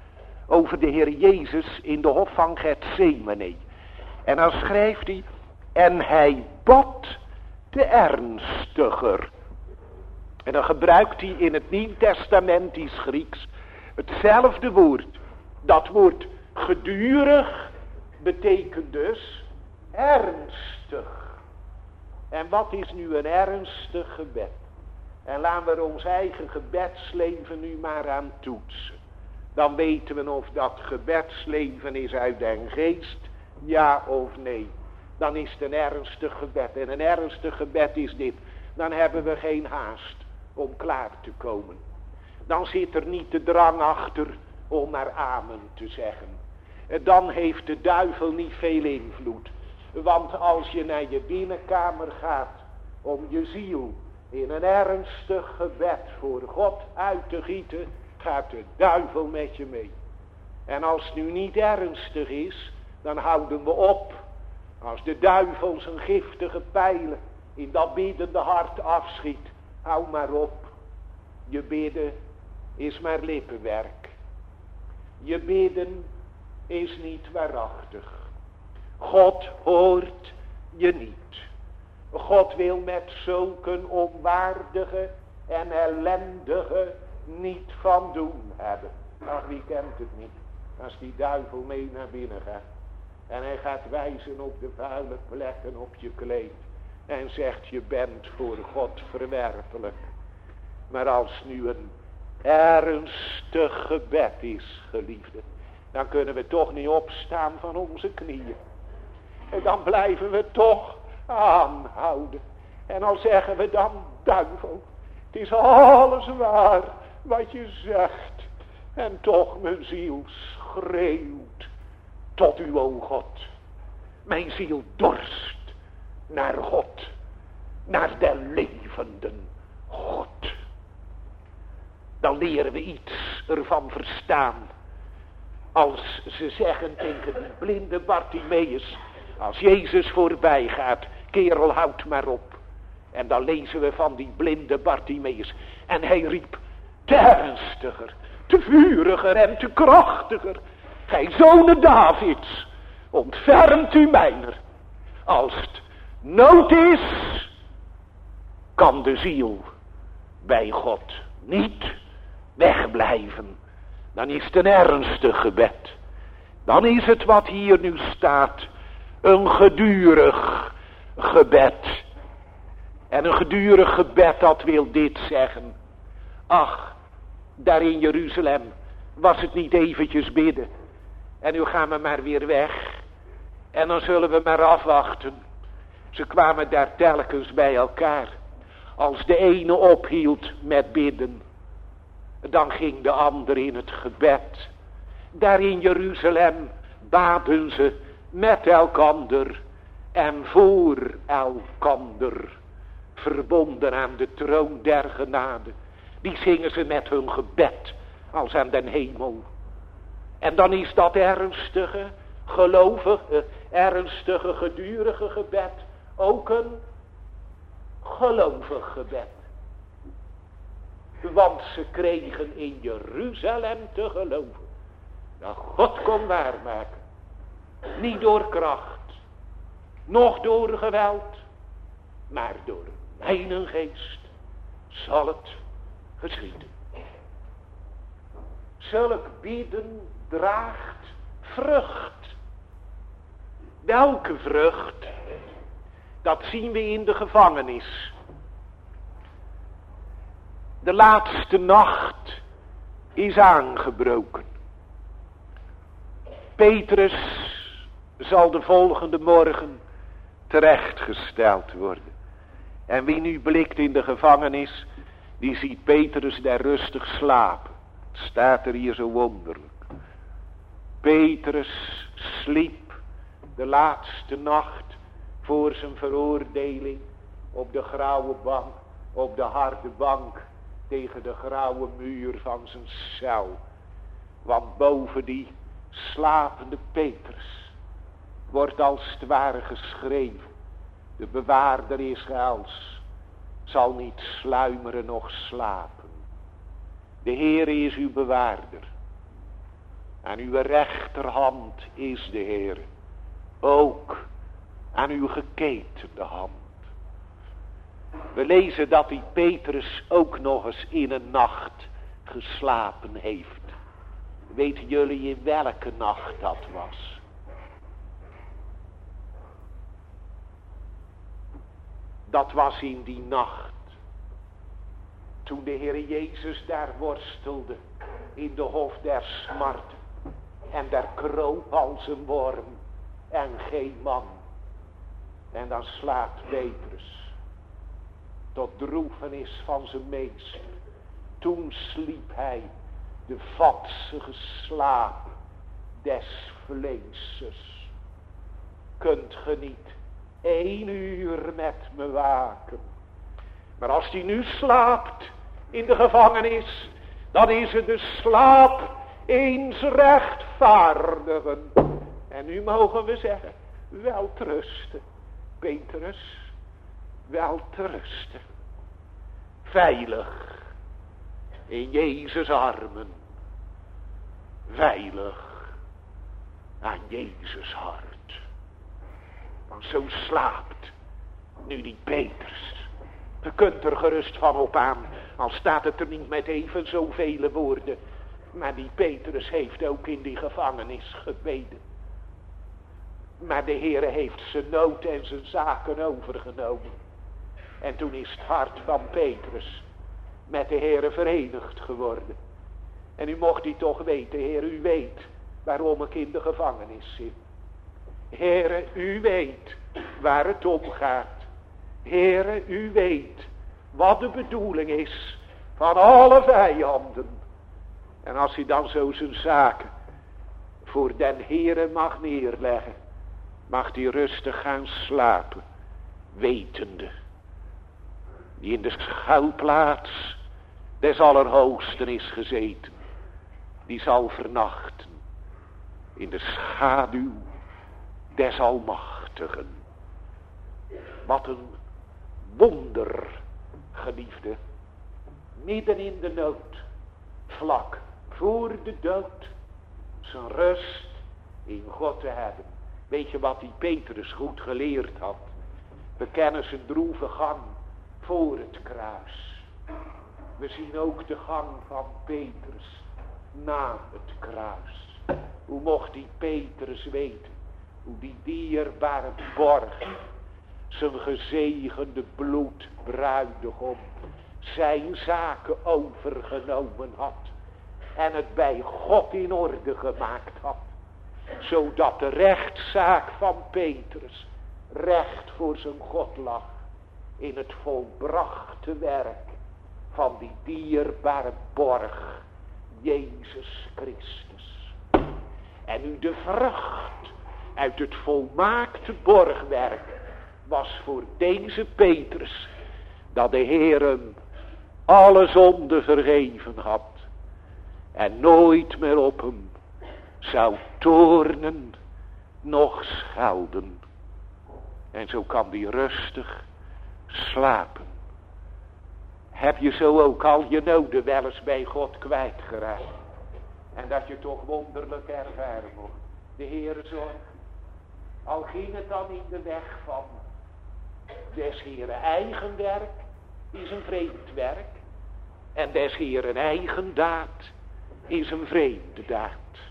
over de Heer Jezus in de hof van Getsemane. En dan schrijft hij, en hij bad te ernstiger. En dan gebruikt hij in het Nieuw Testamentisch Grieks hetzelfde woord. Dat woord gedurig betekent dus ernstig. En wat is nu een ernstig gebed? En laten we ons eigen gebedsleven nu maar aan toetsen. Dan weten we of dat gebedsleven is uit den geest, ja of nee. Dan is het een ernstig gebed. En een ernstig gebed is dit. Dan hebben we geen haast om klaar te komen. Dan zit er niet de drang achter om maar amen te zeggen. Dan heeft de duivel niet veel invloed. Want als je naar je binnenkamer gaat om je ziel in een ernstig gebed voor God uit te gieten, gaat de duivel met je mee. En als het nu niet ernstig is, dan houden we op. Als de duivel zijn giftige pijlen in dat biddende hart afschiet, hou maar op. Je bidden is maar lippenwerk. Je bidden is niet waarachtig. God hoort je niet. God wil met zulke onwaardige en ellendige niet van doen hebben. Ach, wie kent het niet? Als die duivel mee naar binnen gaat. En hij gaat wijzen op de vuile plekken op je kleed. En zegt, je bent voor God verwerpelijk. Maar als nu een ernstig gebed is, geliefde, dan kunnen we toch niet opstaan van onze knieën. En dan blijven we toch aanhouden. En dan zeggen we dan, duivel, het is alles waar wat je zegt. En toch mijn ziel schreeuwt tot u, o God. Mijn ziel dorst naar God, naar de levenden God. Dan leren we iets ervan verstaan. Als ze zeggen tegen die blinde Bartimeus, als Jezus voorbij gaat, kerel, houd maar op. En dan lezen we van die blinde Bartimeus. En hij riep, te ernstiger, te vuriger en te krachtiger. Gij zonen Davids, ontfermt u mijner. Als het nood is, kan de ziel bij God niet wegblijven. Dan is het een ernstig gebed. Dan is het wat hier nu staat, een gedurig gebed. En een gedurig gebed, dat wil dit zeggen. Ach, daar in Jeruzalem was het niet eventjes bidden. En nu gaan we maar weer weg. En dan zullen we maar afwachten. Ze kwamen daar telkens bij elkaar. Als de ene ophield met bidden, dan ging de ander in het gebed. Daar in Jeruzalem baden ze met elkander en voor elkander, verbonden aan de troon der genade. Die zingen ze met hun gebed als aan den hemel. En dan is dat ernstige, gelovige, ernstige, gedurige gebed ook een gelovig gebed. Want ze kregen in Jeruzalem te geloven dat God kon waarmaken. Niet door kracht, noch door geweld, maar door mijn geest zal het geschieden. Zulk bidden draagt vrucht. Welke vrucht? Dat zien we in de gevangenis. De laatste nacht is aangebroken. Petrus zal de volgende morgen terechtgesteld worden. En wie nu blikt in de gevangenis, die ziet Petrus daar rustig slapen. Het staat er hier zo wonderlijk. Petrus sliep de laatste nacht voor zijn veroordeling op de grauwe bank, op de harde bank tegen de grauwe muur van zijn cel. Want boven die slapende Petrus wordt als het ware geschreven: de bewaarder Israëls zal niet sluimeren noch slapen. De Heere is uw bewaarder. Aan uw rechterhand is de Heer. Ook aan uw geketende hand. We lezen dat die Petrus ook nog eens in een nacht geslapen heeft. Weten jullie in welke nacht dat was? Dat was in die nacht. Toen de Heer Jezus daar worstelde in de hof der smart. En daar kroop als een worm en geen man. En dan slaapt Petrus. Tot droefenis van zijn meester. Toen sliep hij de vatsige slaap des vleeses. Kunt ge niet 1 uur met me waken? Maar als hij nu slaapt in de gevangenis, dan is het de slaap eens rechtvaardigen. En nu mogen we zeggen, wel te rusten, Petrus, wel te rusten. Veilig in Jezus' armen, veilig aan Jezus' hart. Want zo slaapt nu die Petrus. Je kunt er gerust van op aan, al staat het er niet met even zoveel woorden. Maar die Petrus heeft ook in die gevangenis gebeden. Maar de Heere heeft zijn nood en zijn zaken overgenomen. En toen is het hart van Petrus met de Heere verenigd geworden. En u mocht die toch weten, Heer, u weet waarom ik in de gevangenis zit. Heere, u weet waar het om gaat. Heere, u weet wat de bedoeling is van alle vijanden. En als hij dan zo zijn zaken voor den Heere mag neerleggen, mag hij rustig gaan slapen, wetende, die in de schuilplaats des Allerhoogsten is gezeten, die zal vernachten in de schaduw des Almachtigen. Wat een wonder, geliefde, midden in de nood, vlak voor de dood, zijn rust in God te hebben. Weet je wat die Petrus goed geleerd had? We kennen zijn droeve gang voor het kruis. We zien ook de gang van Petrus na het kruis. Hoe mocht die Petrus weten hoe die dierbare borg zijn gezegende bloedbruidegom zijn zaken overgenomen had en het bij God in orde gemaakt had, zodat de rechtszaak van Petrus recht voor zijn God lag in het volbrachte werk van die dierbare borg, Jezus Christus. En nu de vrucht uit het volmaakte borgwerk was voor deze Petrus dat de Heer hem alle zonde vergeven had en nooit meer op hem zou toornen noch schelden. En zo kan die rustig slapen. Heb je zo ook al je noden wel eens bij God kwijtgeraakt? En dat je toch wonderlijk ervaren mocht. De Heere zorgt. Al ging het dan in de weg van des Heeren eigen werk is een vreemd werk. En des Heeren eigen daad is een vreemde daad.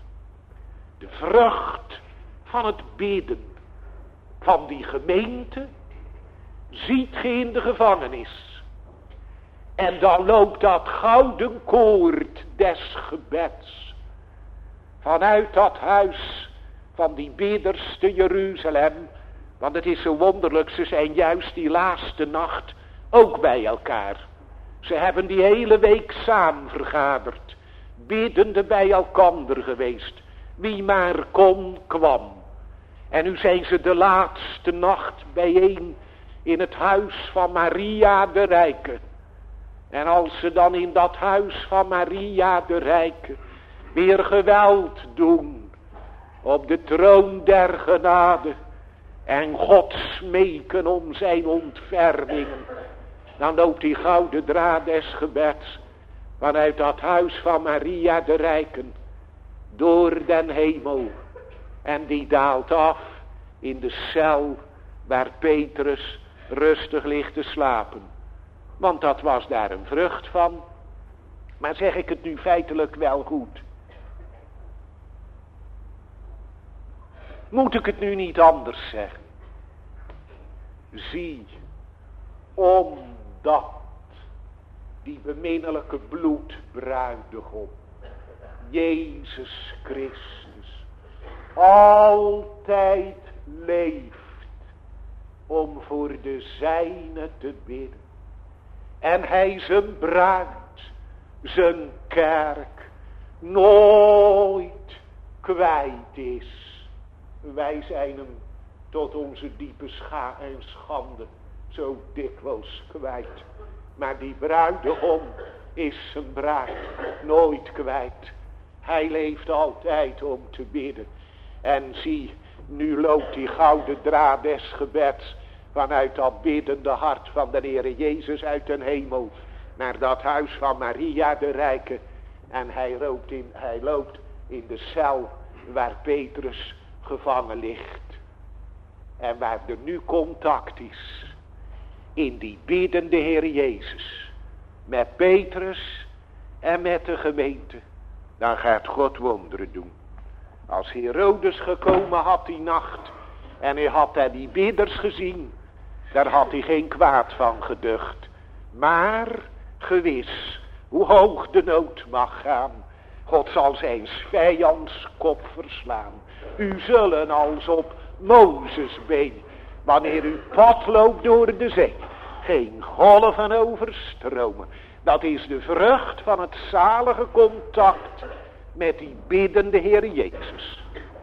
De vrucht van het bidden van die gemeente ziet ge in de gevangenis. En dan loopt dat gouden koord des gebeds vanuit dat huis van die bidders te Jeruzalem. Want het is zo wonderlijk, ze zijn juist die laatste nacht ook bij elkaar. Ze hebben die hele week samen vergaderd, biddende bij elkander geweest. Wie maar kon, kwam. En nu zijn ze de laatste nacht bijeen in het huis van Maria de Rijke. En als ze dan in dat huis van Maria de Rijke weer geweld doen op de troon der genade en God smeken om zijn ontfermingen, dan loopt die gouden draad des gebeds vanuit dat huis van Maria de Rijken door den hemel. En die daalt af in de cel waar Petrus rustig ligt te slapen. Want dat was daar een vrucht van. Maar zeg ik het nu feitelijk wel goed? Moet ik het nu niet anders zeggen? Zie, omdat die beminnelijke bloedbruidegom, Jezus Christus, altijd leeft om voor de zijne te bidden. En hij zijn bruid, zijn kerk, nooit kwijt is. Wij zijn hem tot onze diepe en schande zo dikwijls kwijt. Maar die bruidegom is zijn bruid nooit kwijt. Hij leeft altijd om te bidden. En zie, nu loopt die gouden draad des gebeds vanuit dat biddende hart van de Heere Jezus uit den hemel naar dat huis van Maria de Rijke. En hij loopt in de cel waar Petrus gevangen ligt. En waar er nu contact is in die biddende Heer Jezus met Petrus en met de gemeente, dan gaat God wonderen doen. Als Herodes gekomen had die nacht en hij had daar die bidders gezien, daar had hij geen kwaad van geducht. Maar gewis, hoe hoog de nood mag gaan, God zal zijn vijands kop verslaan. U zullen als op Mozes been, wanneer u pad loopt door de zee, geen golven overstromen. Dat is de vrucht van het zalige contact met die biddende Heer Jezus.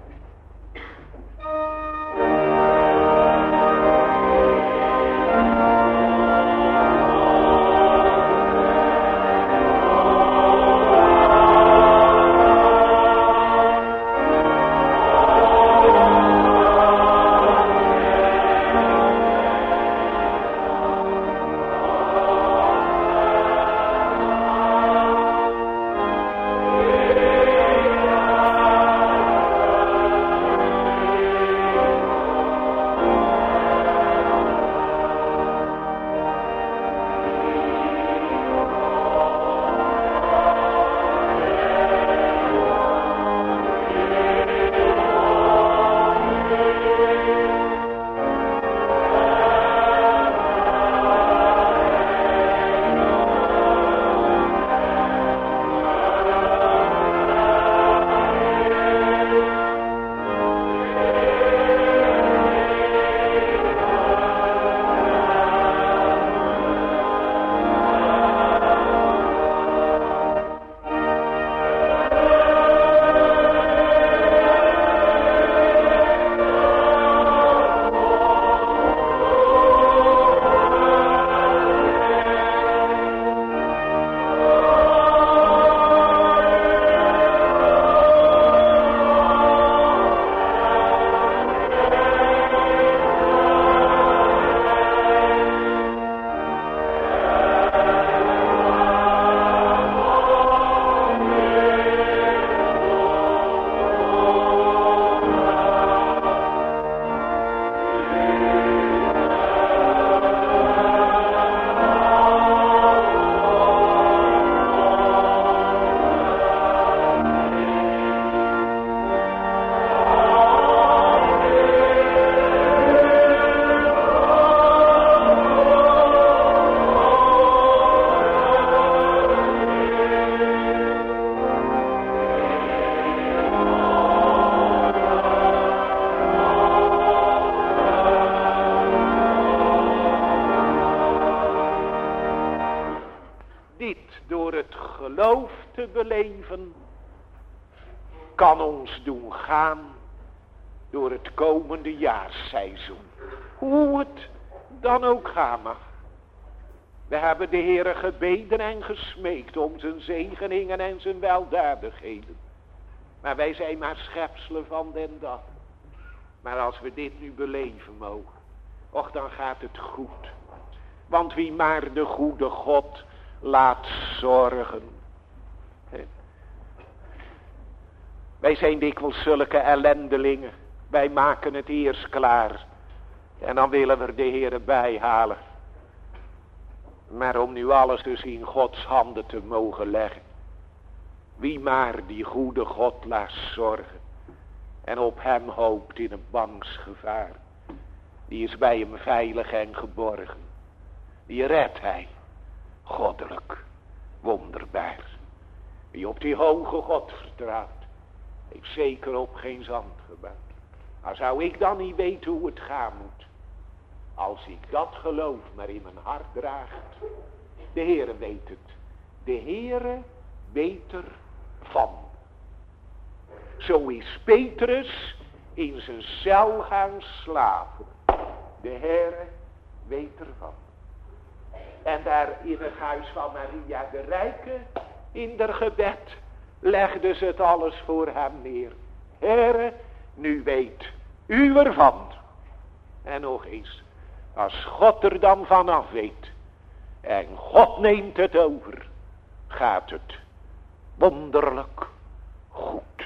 geloof te beleven, kan ons doen gaan door het komende jaarseizoen. Hoe het dan ook gaan mag. We hebben de Heere gebeden en gesmeekt om zijn zegeningen en zijn weldadigheden. Maar wij zijn maar schepselen van den dag. Maar als we dit nu beleven mogen, och, dan gaat het goed. Want wie maar de goede God laat zorgen. Wij zijn dikwijls zulke ellendelingen. Wij maken het eerst klaar. En dan willen we er de Heere bij halen. Maar om nu alles dus in Gods handen te mogen leggen. Wie maar die goede God laat zorgen. En op hem hoopt in een bangsgevaar. Die is bij hem veilig en geborgen. Die redt hij. Goddelijk. Wonderbaar. Wie op die hoge God vertrouwt. Heeft zeker op geen zand gebouwd. Maar zou ik dan niet weten hoe het gaan moet. Als ik dat geloof maar in mijn hart draagt. De Heere weet het. De Heere weet ervan. Zo is Petrus in zijn cel gaan slapen. De Heere weet ervan. En daar in het huis van Maria de Rijke, in der gebed, legden ze het alles voor hem neer. Heere, nu weet u ervan. En nog eens, als God er dan vanaf weet, en God neemt het over, gaat het wonderlijk goed.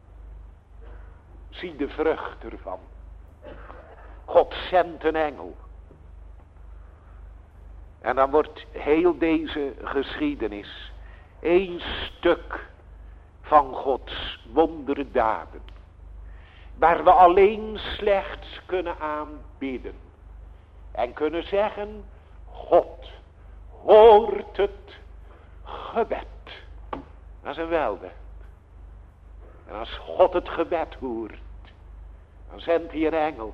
Zie de vrucht ervan. God zendt een engel. En dan wordt heel deze geschiedenis één stuk van Gods wonderdaden. Waar we alleen slechts kunnen aanbidden. En kunnen zeggen, God hoort het gebed. Dat is een weldaad. En als God het gebed hoort, dan zendt hij een engel.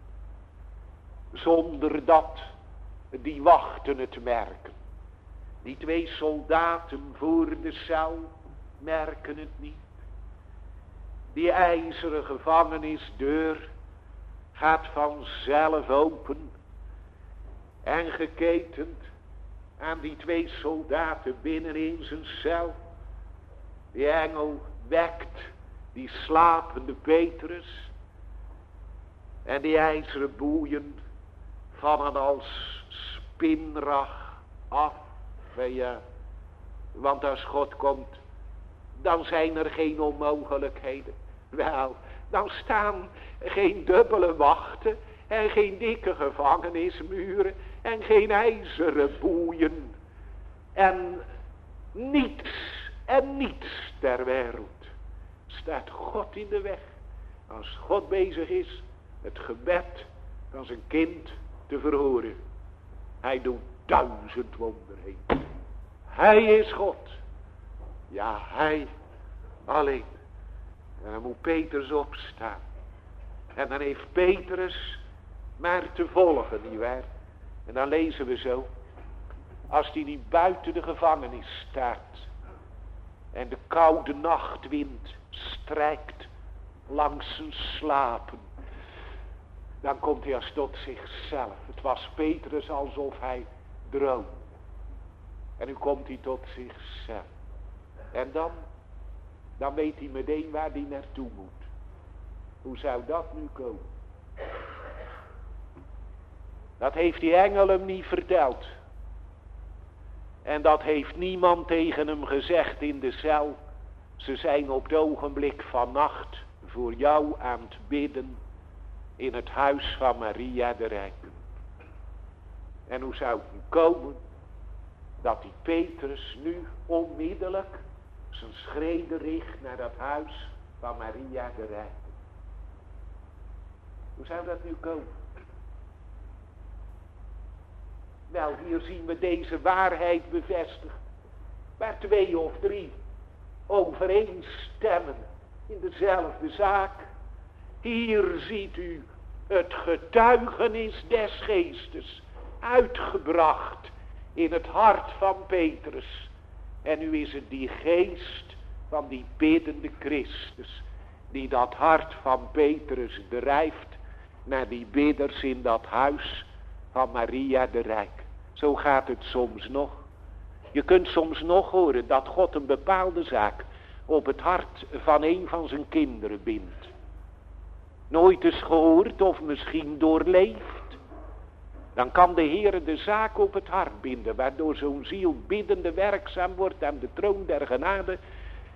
Zonder dat die wachten het merken. Die 2 soldaten voor de cel merken het niet. Die ijzeren gevangenisdeur gaat vanzelf open. En geketend aan die 2 soldaten binnen in zijn cel. Die engel wekt die slapende Petrus. En die ijzeren boeien vallen als spinrag af. Ja, want als God komt, dan zijn er geen onmogelijkheden. Wel, dan staan geen dubbele wachten en geen dikke gevangenismuren en geen ijzeren boeien. En niets ter wereld staat God in de weg. Als God bezig is het gebed van zijn kind te verhoren. Hij doet 1000 wonderen. Hij is God. Ja, hij alleen. En dan moet Petrus opstaan. En dan heeft Petrus maar te volgen, nietwaar? En dan lezen we zo. Als hij niet buiten de gevangenis staat. En de koude nachtwind strijkt langs zijn slapen. Dan komt hij als tot zichzelf. Het was Petrus alsof hij droomde. En nu komt hij tot zichzelf. En dan weet hij meteen waar hij naartoe moet. Hoe zou dat nu komen? Dat heeft die engel hem niet verteld. En dat heeft niemand tegen hem gezegd in de cel. Ze zijn op het ogenblik van nacht voor jou aan het bidden in het huis van Maria de Rijke. En hoe zou het nu komen dat die Petrus nu onmiddellijk zijn schreden richt naar dat huis van Maria de Rijke? Hoe zou dat nu komen? Wel, hier zien we deze waarheid bevestigd. Waar 2 of 3 overeenstemmen in dezelfde zaak. Hier ziet u het getuigenis des geestes uitgebracht in het hart van Petrus. En nu is het die geest van die biddende Christus die dat hart van Petrus drijft naar die bidders in dat huis van Maria de Rijke. Zo gaat het soms nog. Je kunt soms nog horen dat God een bepaalde zaak op het hart van een van zijn kinderen bindt. Nooit eens gehoord of misschien doorleefd. Dan kan de Heere de zaak op het hart binden, waardoor zo'n ziel biddende werkzaam wordt aan de troon der genade.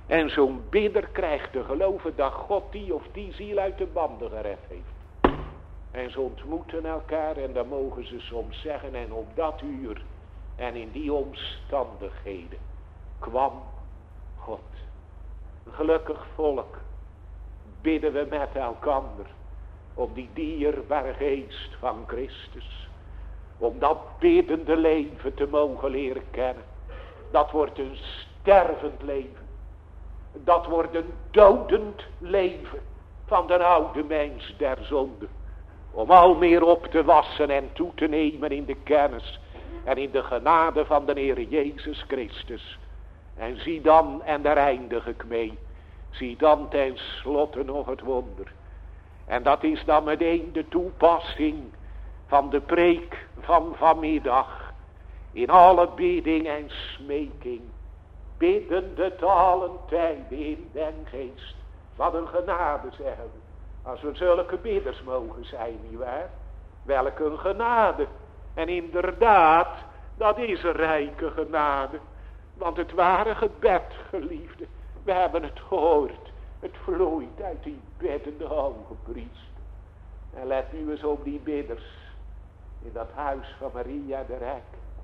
En zo'n bidder krijgt te geloven dat God die of die ziel uit de banden gered heeft. En ze ontmoeten elkaar en dan mogen ze soms zeggen, en op dat uur en in die omstandigheden kwam God. Een gelukkig volk bidden we met elkander om die dierbare geest van Christus. Om dat biddende leven te mogen leren kennen. Dat wordt een stervend leven. Dat wordt een dodend leven van de oude mens der zonde. Om al meer op te wassen en toe te nemen in de kennis en in de genade van de Heer Jezus Christus. En zie dan, en daar eindig ik mee, zie dan ten slotte nog het wonder. En dat is dan meteen de toepassing van de preek van vanmiddag. In alle bidding en smeking, biddende te allen tijden in den geest. Wat een genade, zeggen we. Als we zulke bidders mogen zijn, nietwaar? Welk een genade. En inderdaad, dat is een rijke genade. Want het ware gebed, geliefde, we hebben het gehoord. Het vloeit uit die biddende hoge priester. En let nu eens op die bidders in dat huis van Maria de Rijk.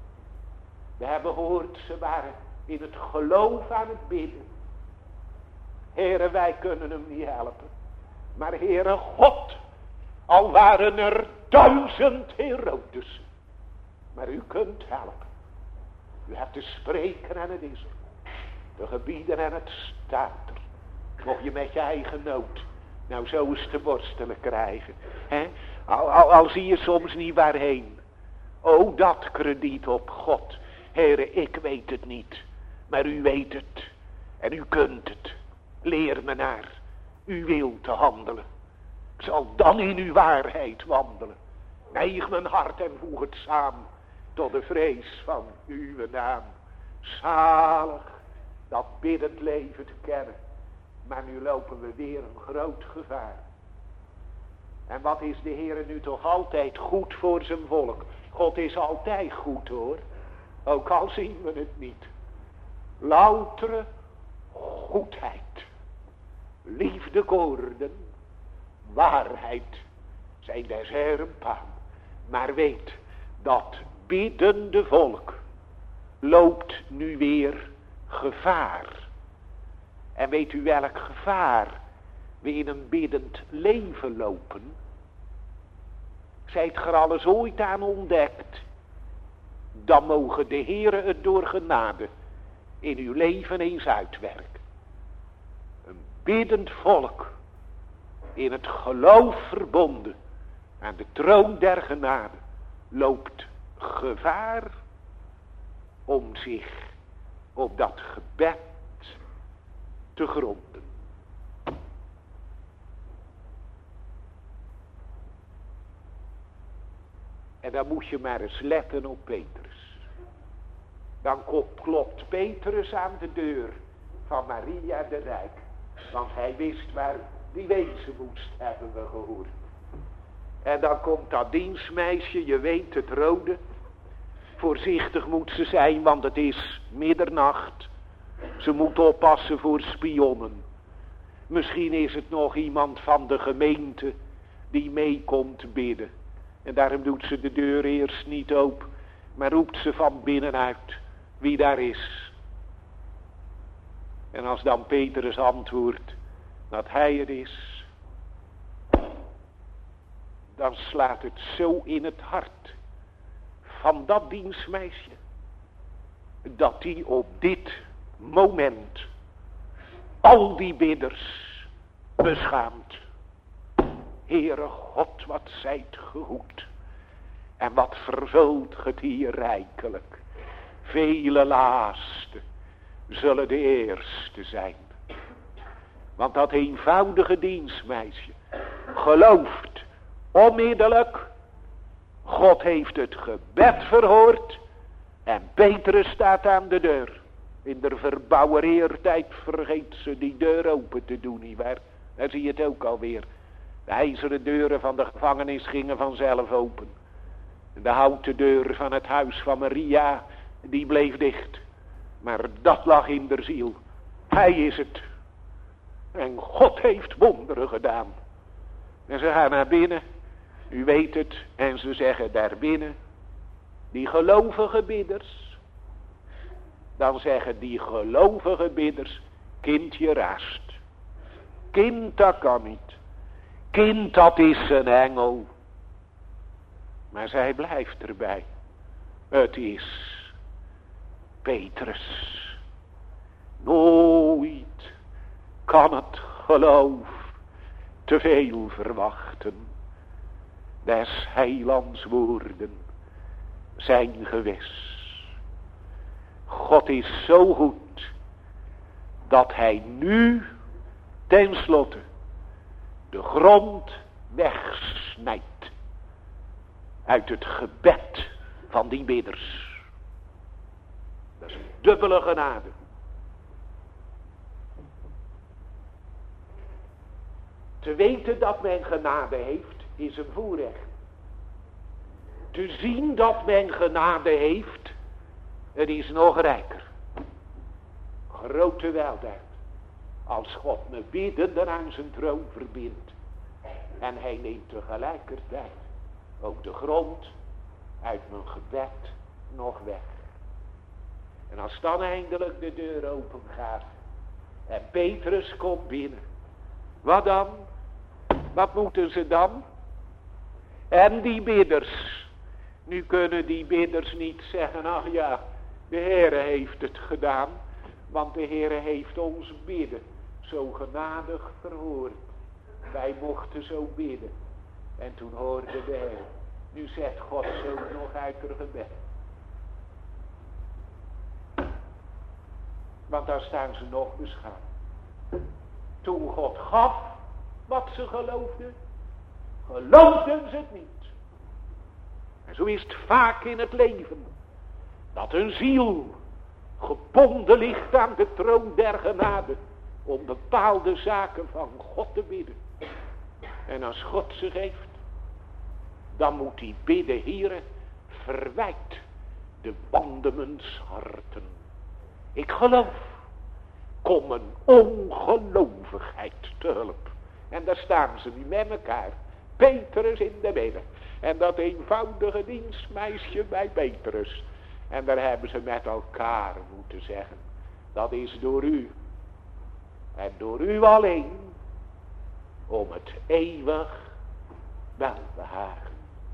We hebben gehoord, ze waren in het geloof aan het bidden. Heere, wij kunnen hem niet helpen. Maar Heere God, al waren er 1000 Herodes, maar u kunt helpen. U hebt te spreken en het is er. Te gebieden en het staat er. Mocht je met je eigen nood nou zo eens te worstelen krijgen. Hè? Al zie je soms niet waarheen. O, dat krediet op God. Heere, ik weet het niet. Maar u weet het. En u kunt het. Leer me naar uw wil te handelen. Ik zal dan in uw waarheid wandelen. Neig mijn hart en voeg het samen tot de vrees van uw naam. Zalig dat biddend leven te kennen. Maar nu lopen we weer een groot gevaar. En wat is de Heer nu toch altijd goed voor zijn volk? God is altijd goed, hoor. Ook al zien we het niet. Loutere goedheid. Liefdekoorden. Waarheid zijn des Heeren paan. Maar weet, dat biddende volk loopt nu weer gevaar. En weet u welk gevaar we in een biddend leven lopen? Zijt ge er alles ooit aan ontdekt? Dan mogen de Heere het door genade in uw leven eens uitwerken. Een biddend volk, in het geloof verbonden aan de troon der genade, loopt gevaar om zich op dat gebed te gronden. En dan moet je maar eens letten op Petrus. Dan klopt Petrus aan de deur van Maria de Rijk. Want hij wist waar die wezen moest, hebben we gehoord. En dan komt dat dienstmeisje, je weet het rode. Voorzichtig moet ze zijn, want het is middernacht. Ze moet oppassen voor spionnen. Misschien is het nog iemand van de gemeente die meekomt bidden. En daarom doet ze de deur eerst niet open, maar roept ze van binnenuit wie daar is. En als dan Petrus antwoordt dat hij het is, dan slaat het zo in het hart van dat dienstmeisje, dat die op dit moment al die bidders beschaamt. Heere God, wat zijt gehoed. En wat vervult het hier rijkelijk. Vele laasten zullen de eerste zijn. Want dat eenvoudige dienstmeisje gelooft onmiddellijk. God heeft het gebed verhoord. En Petrus staat aan de deur. In de verbouwereertijd vergeet ze die deur open te doen, nietwaar? Daar zie je het ook alweer. De ijzeren deuren van de gevangenis gingen vanzelf open. De houten deur van het huis van Maria, die bleef dicht. Maar dat lag in der ziel Hij is het. En God heeft wonderen gedaan. En ze gaan naar binnen. U weet het. En ze zeggen daarbinnen. Die gelovige bidders. Dan zeggen die gelovige bidders. Kind, je raast. Kind, dat kan niet. Kind, dat is een engel. Maar zij blijft erbij. Het is Petrus. Nooit kan het geloof te veel verwachten. Des heilands woorden zijn gewis. God is zo goed dat hij nu tenslotte de grond wegsnijdt uit het gebed van die bidders. Dat is een dubbele genade. Te weten dat men genade heeft, is een voorrecht. Te zien dat men genade heeft, het is nog rijker. Grote weldaad. Als God me biddender aan zijn troon verbindt. En hij neemt tegelijkertijd ook de grond uit mijn gebed nog weg. En als dan eindelijk de deur open gaat en Petrus komt binnen. Wat dan? Wat moeten ze dan? En die bidders. Nu kunnen die bidders niet zeggen, ach ja, de Heere heeft het gedaan. Want de Heere heeft ons bidden zo genadig verhoord. Wij mochten zo bidden. En toen hoorde de Heer. Nu zet God zo nog uit haar gebed. Want daar staan ze nog beschaamd. Toen God gaf wat ze geloofden, geloofden ze het niet. En zo is het vaak in het leven. Dat een ziel gebonden ligt aan de troon der genade. Om bepaalde zaken van God te bidden. En als God ze geeft. Dan moet hij bidden, Heere, verwijt de wandemens harten. Ik geloof. Kom een ongelovigheid te hulp. En daar staan ze nu met elkaar. Petrus in de midden. En dat eenvoudige dienstmeisje bij Petrus. En daar hebben ze met elkaar moeten zeggen. Dat is door u. En door u alleen. Om het eeuwig welbehagen.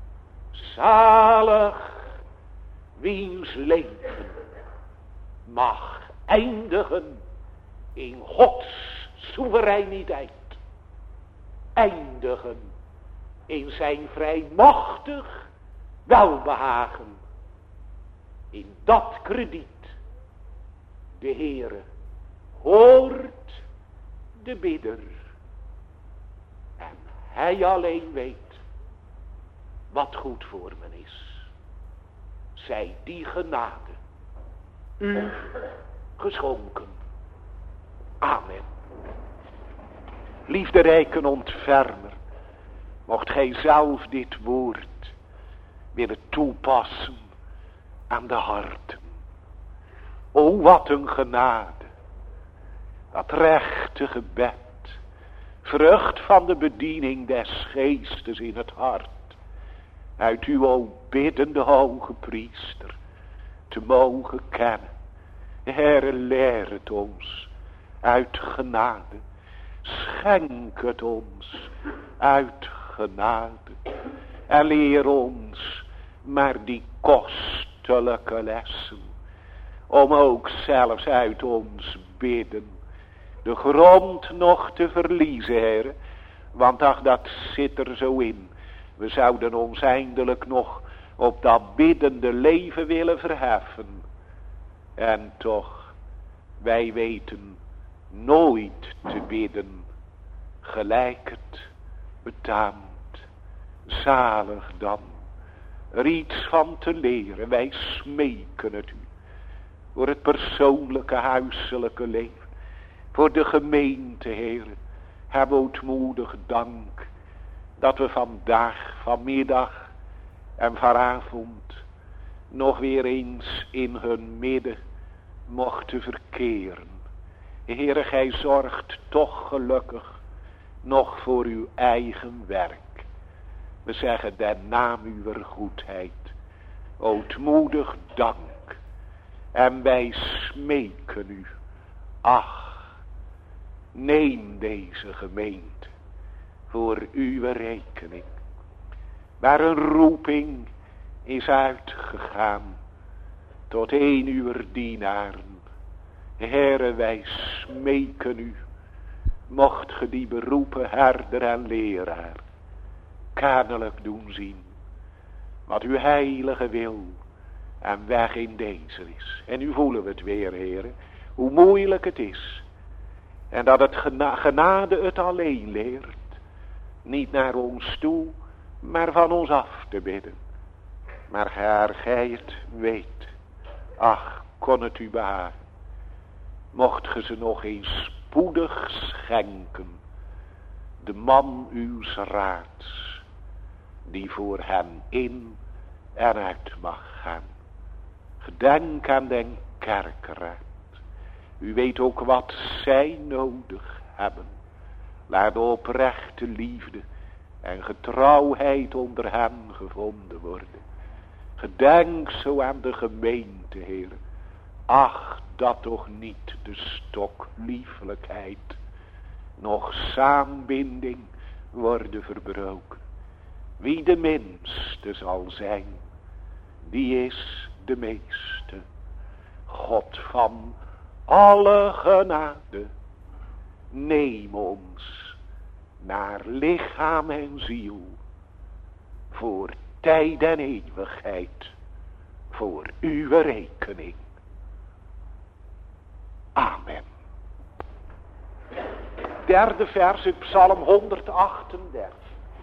Zalig wiens leven mag eindigen in Gods soevereiniteit. Eindigen in zijn vrijmachtig welbehagen. In dat krediet. De Heere hoort de bidder. En hij alleen weet wat goed voor men is. Zij die genade u geschonken. Amen. Liefderijke ontfermer, mocht gij zelf dit woord willen toepassen aan de harten. O, wat een genade. Dat rechte gebed, vrucht van de bediening des geestes in het hart. Uit uw o biddende hoge priester te mogen kennen. Heere, leer het ons uit genade. Schenk het ons uit genade. En leer ons maar die kostelijke lessen. Om ook zelfs uit ons bidden de grond nog te verliezen, Heere. Want ach, dat zit er zo in. We zouden ons eindelijk nog op dat biddende leven willen verheffen. En toch, wij weten nooit te bidden gelijk het betaamt. Zalig dan er iets van te leren. Wij smeken het u. Voor het persoonlijke huiselijke leven. Voor de gemeente, Heere. Heb ootmoedig dank. Dat we vandaag, vanmiddag en vanavond nog weer eens in hun midden mochten verkeren. Heere, gij zorgt toch gelukkig nog voor uw eigen werk. We zeggen den naam uwer goedheid ootmoedig dank. En wij smeken u, ach, neem deze gemeente voor uw rekening. Waar een roeping is uitgegaan tot een uwer dienaren. Heere, wij smeken u, mocht ge die beroepen herder en leraar kennelijk doen zien wat uw heilige wil en weg in deze is. En nu voelen we het weer, Heere, hoe moeilijk het is. En dat het genade het alleen leert. Niet naar ons toe, maar van ons af te bidden. Maar Heer, gij het weet. Ach, kon het u behagen. Mocht ge ze nog eens spoedig schenken. De man uws raads, die voor hen in en uit mag gaan. Gedenk aan den kerkeraad. U weet ook wat zij nodig hebben. Laat de oprechte liefde en getrouwheid onder hen gevonden worden. Gedenk zo aan de gemeente, Heer. Ach, dat toch niet de stokliefelijkheid, nog saambinding worden verbroken. Wie de minste zal zijn, die is de meeste. God van alle genade, neem ons naar lichaam en ziel, voor tijd en eeuwigheid, voor uw rekening. Amen. Derde vers uit Psalm 138.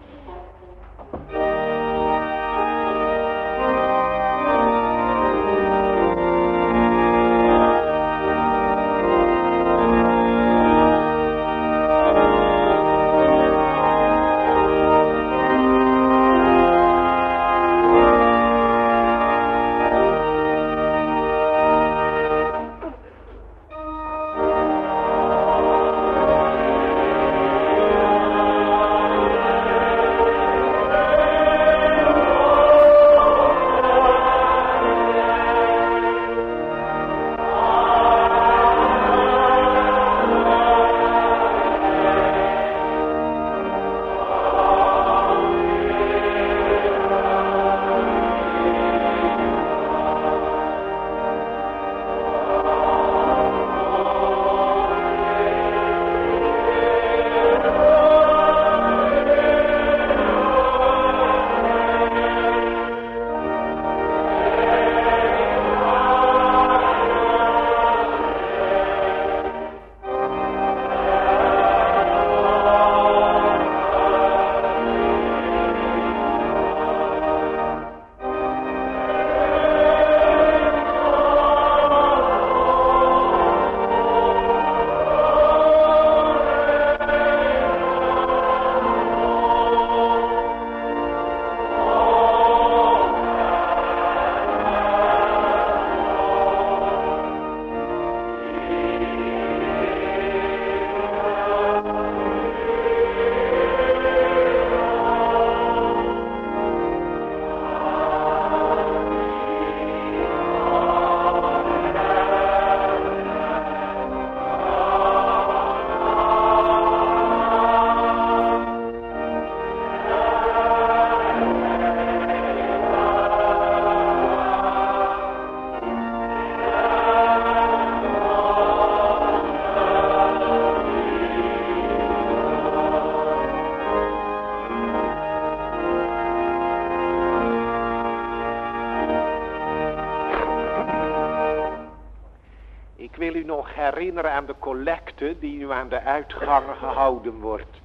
Herinneren aan de collecte die nu aan de uitgangen gehouden wordt.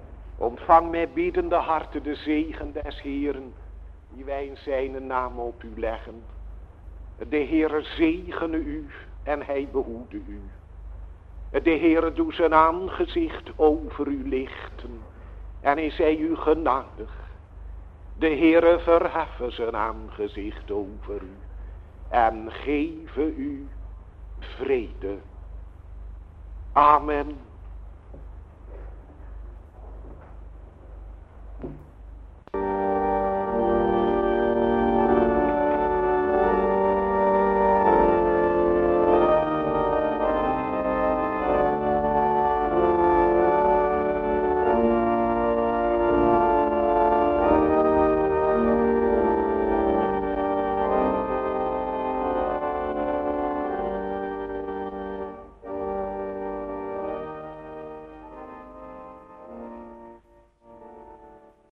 Ontvang met biedende harten de zegen des Heeren, die wij in zijn naam op u leggen. De Heere zegene u en hij behoede u. De Heere doe zijn aangezicht over u lichten en is hij u genadig. De Heere verheffen zijn aangezicht over u en geven u vrede. Amen.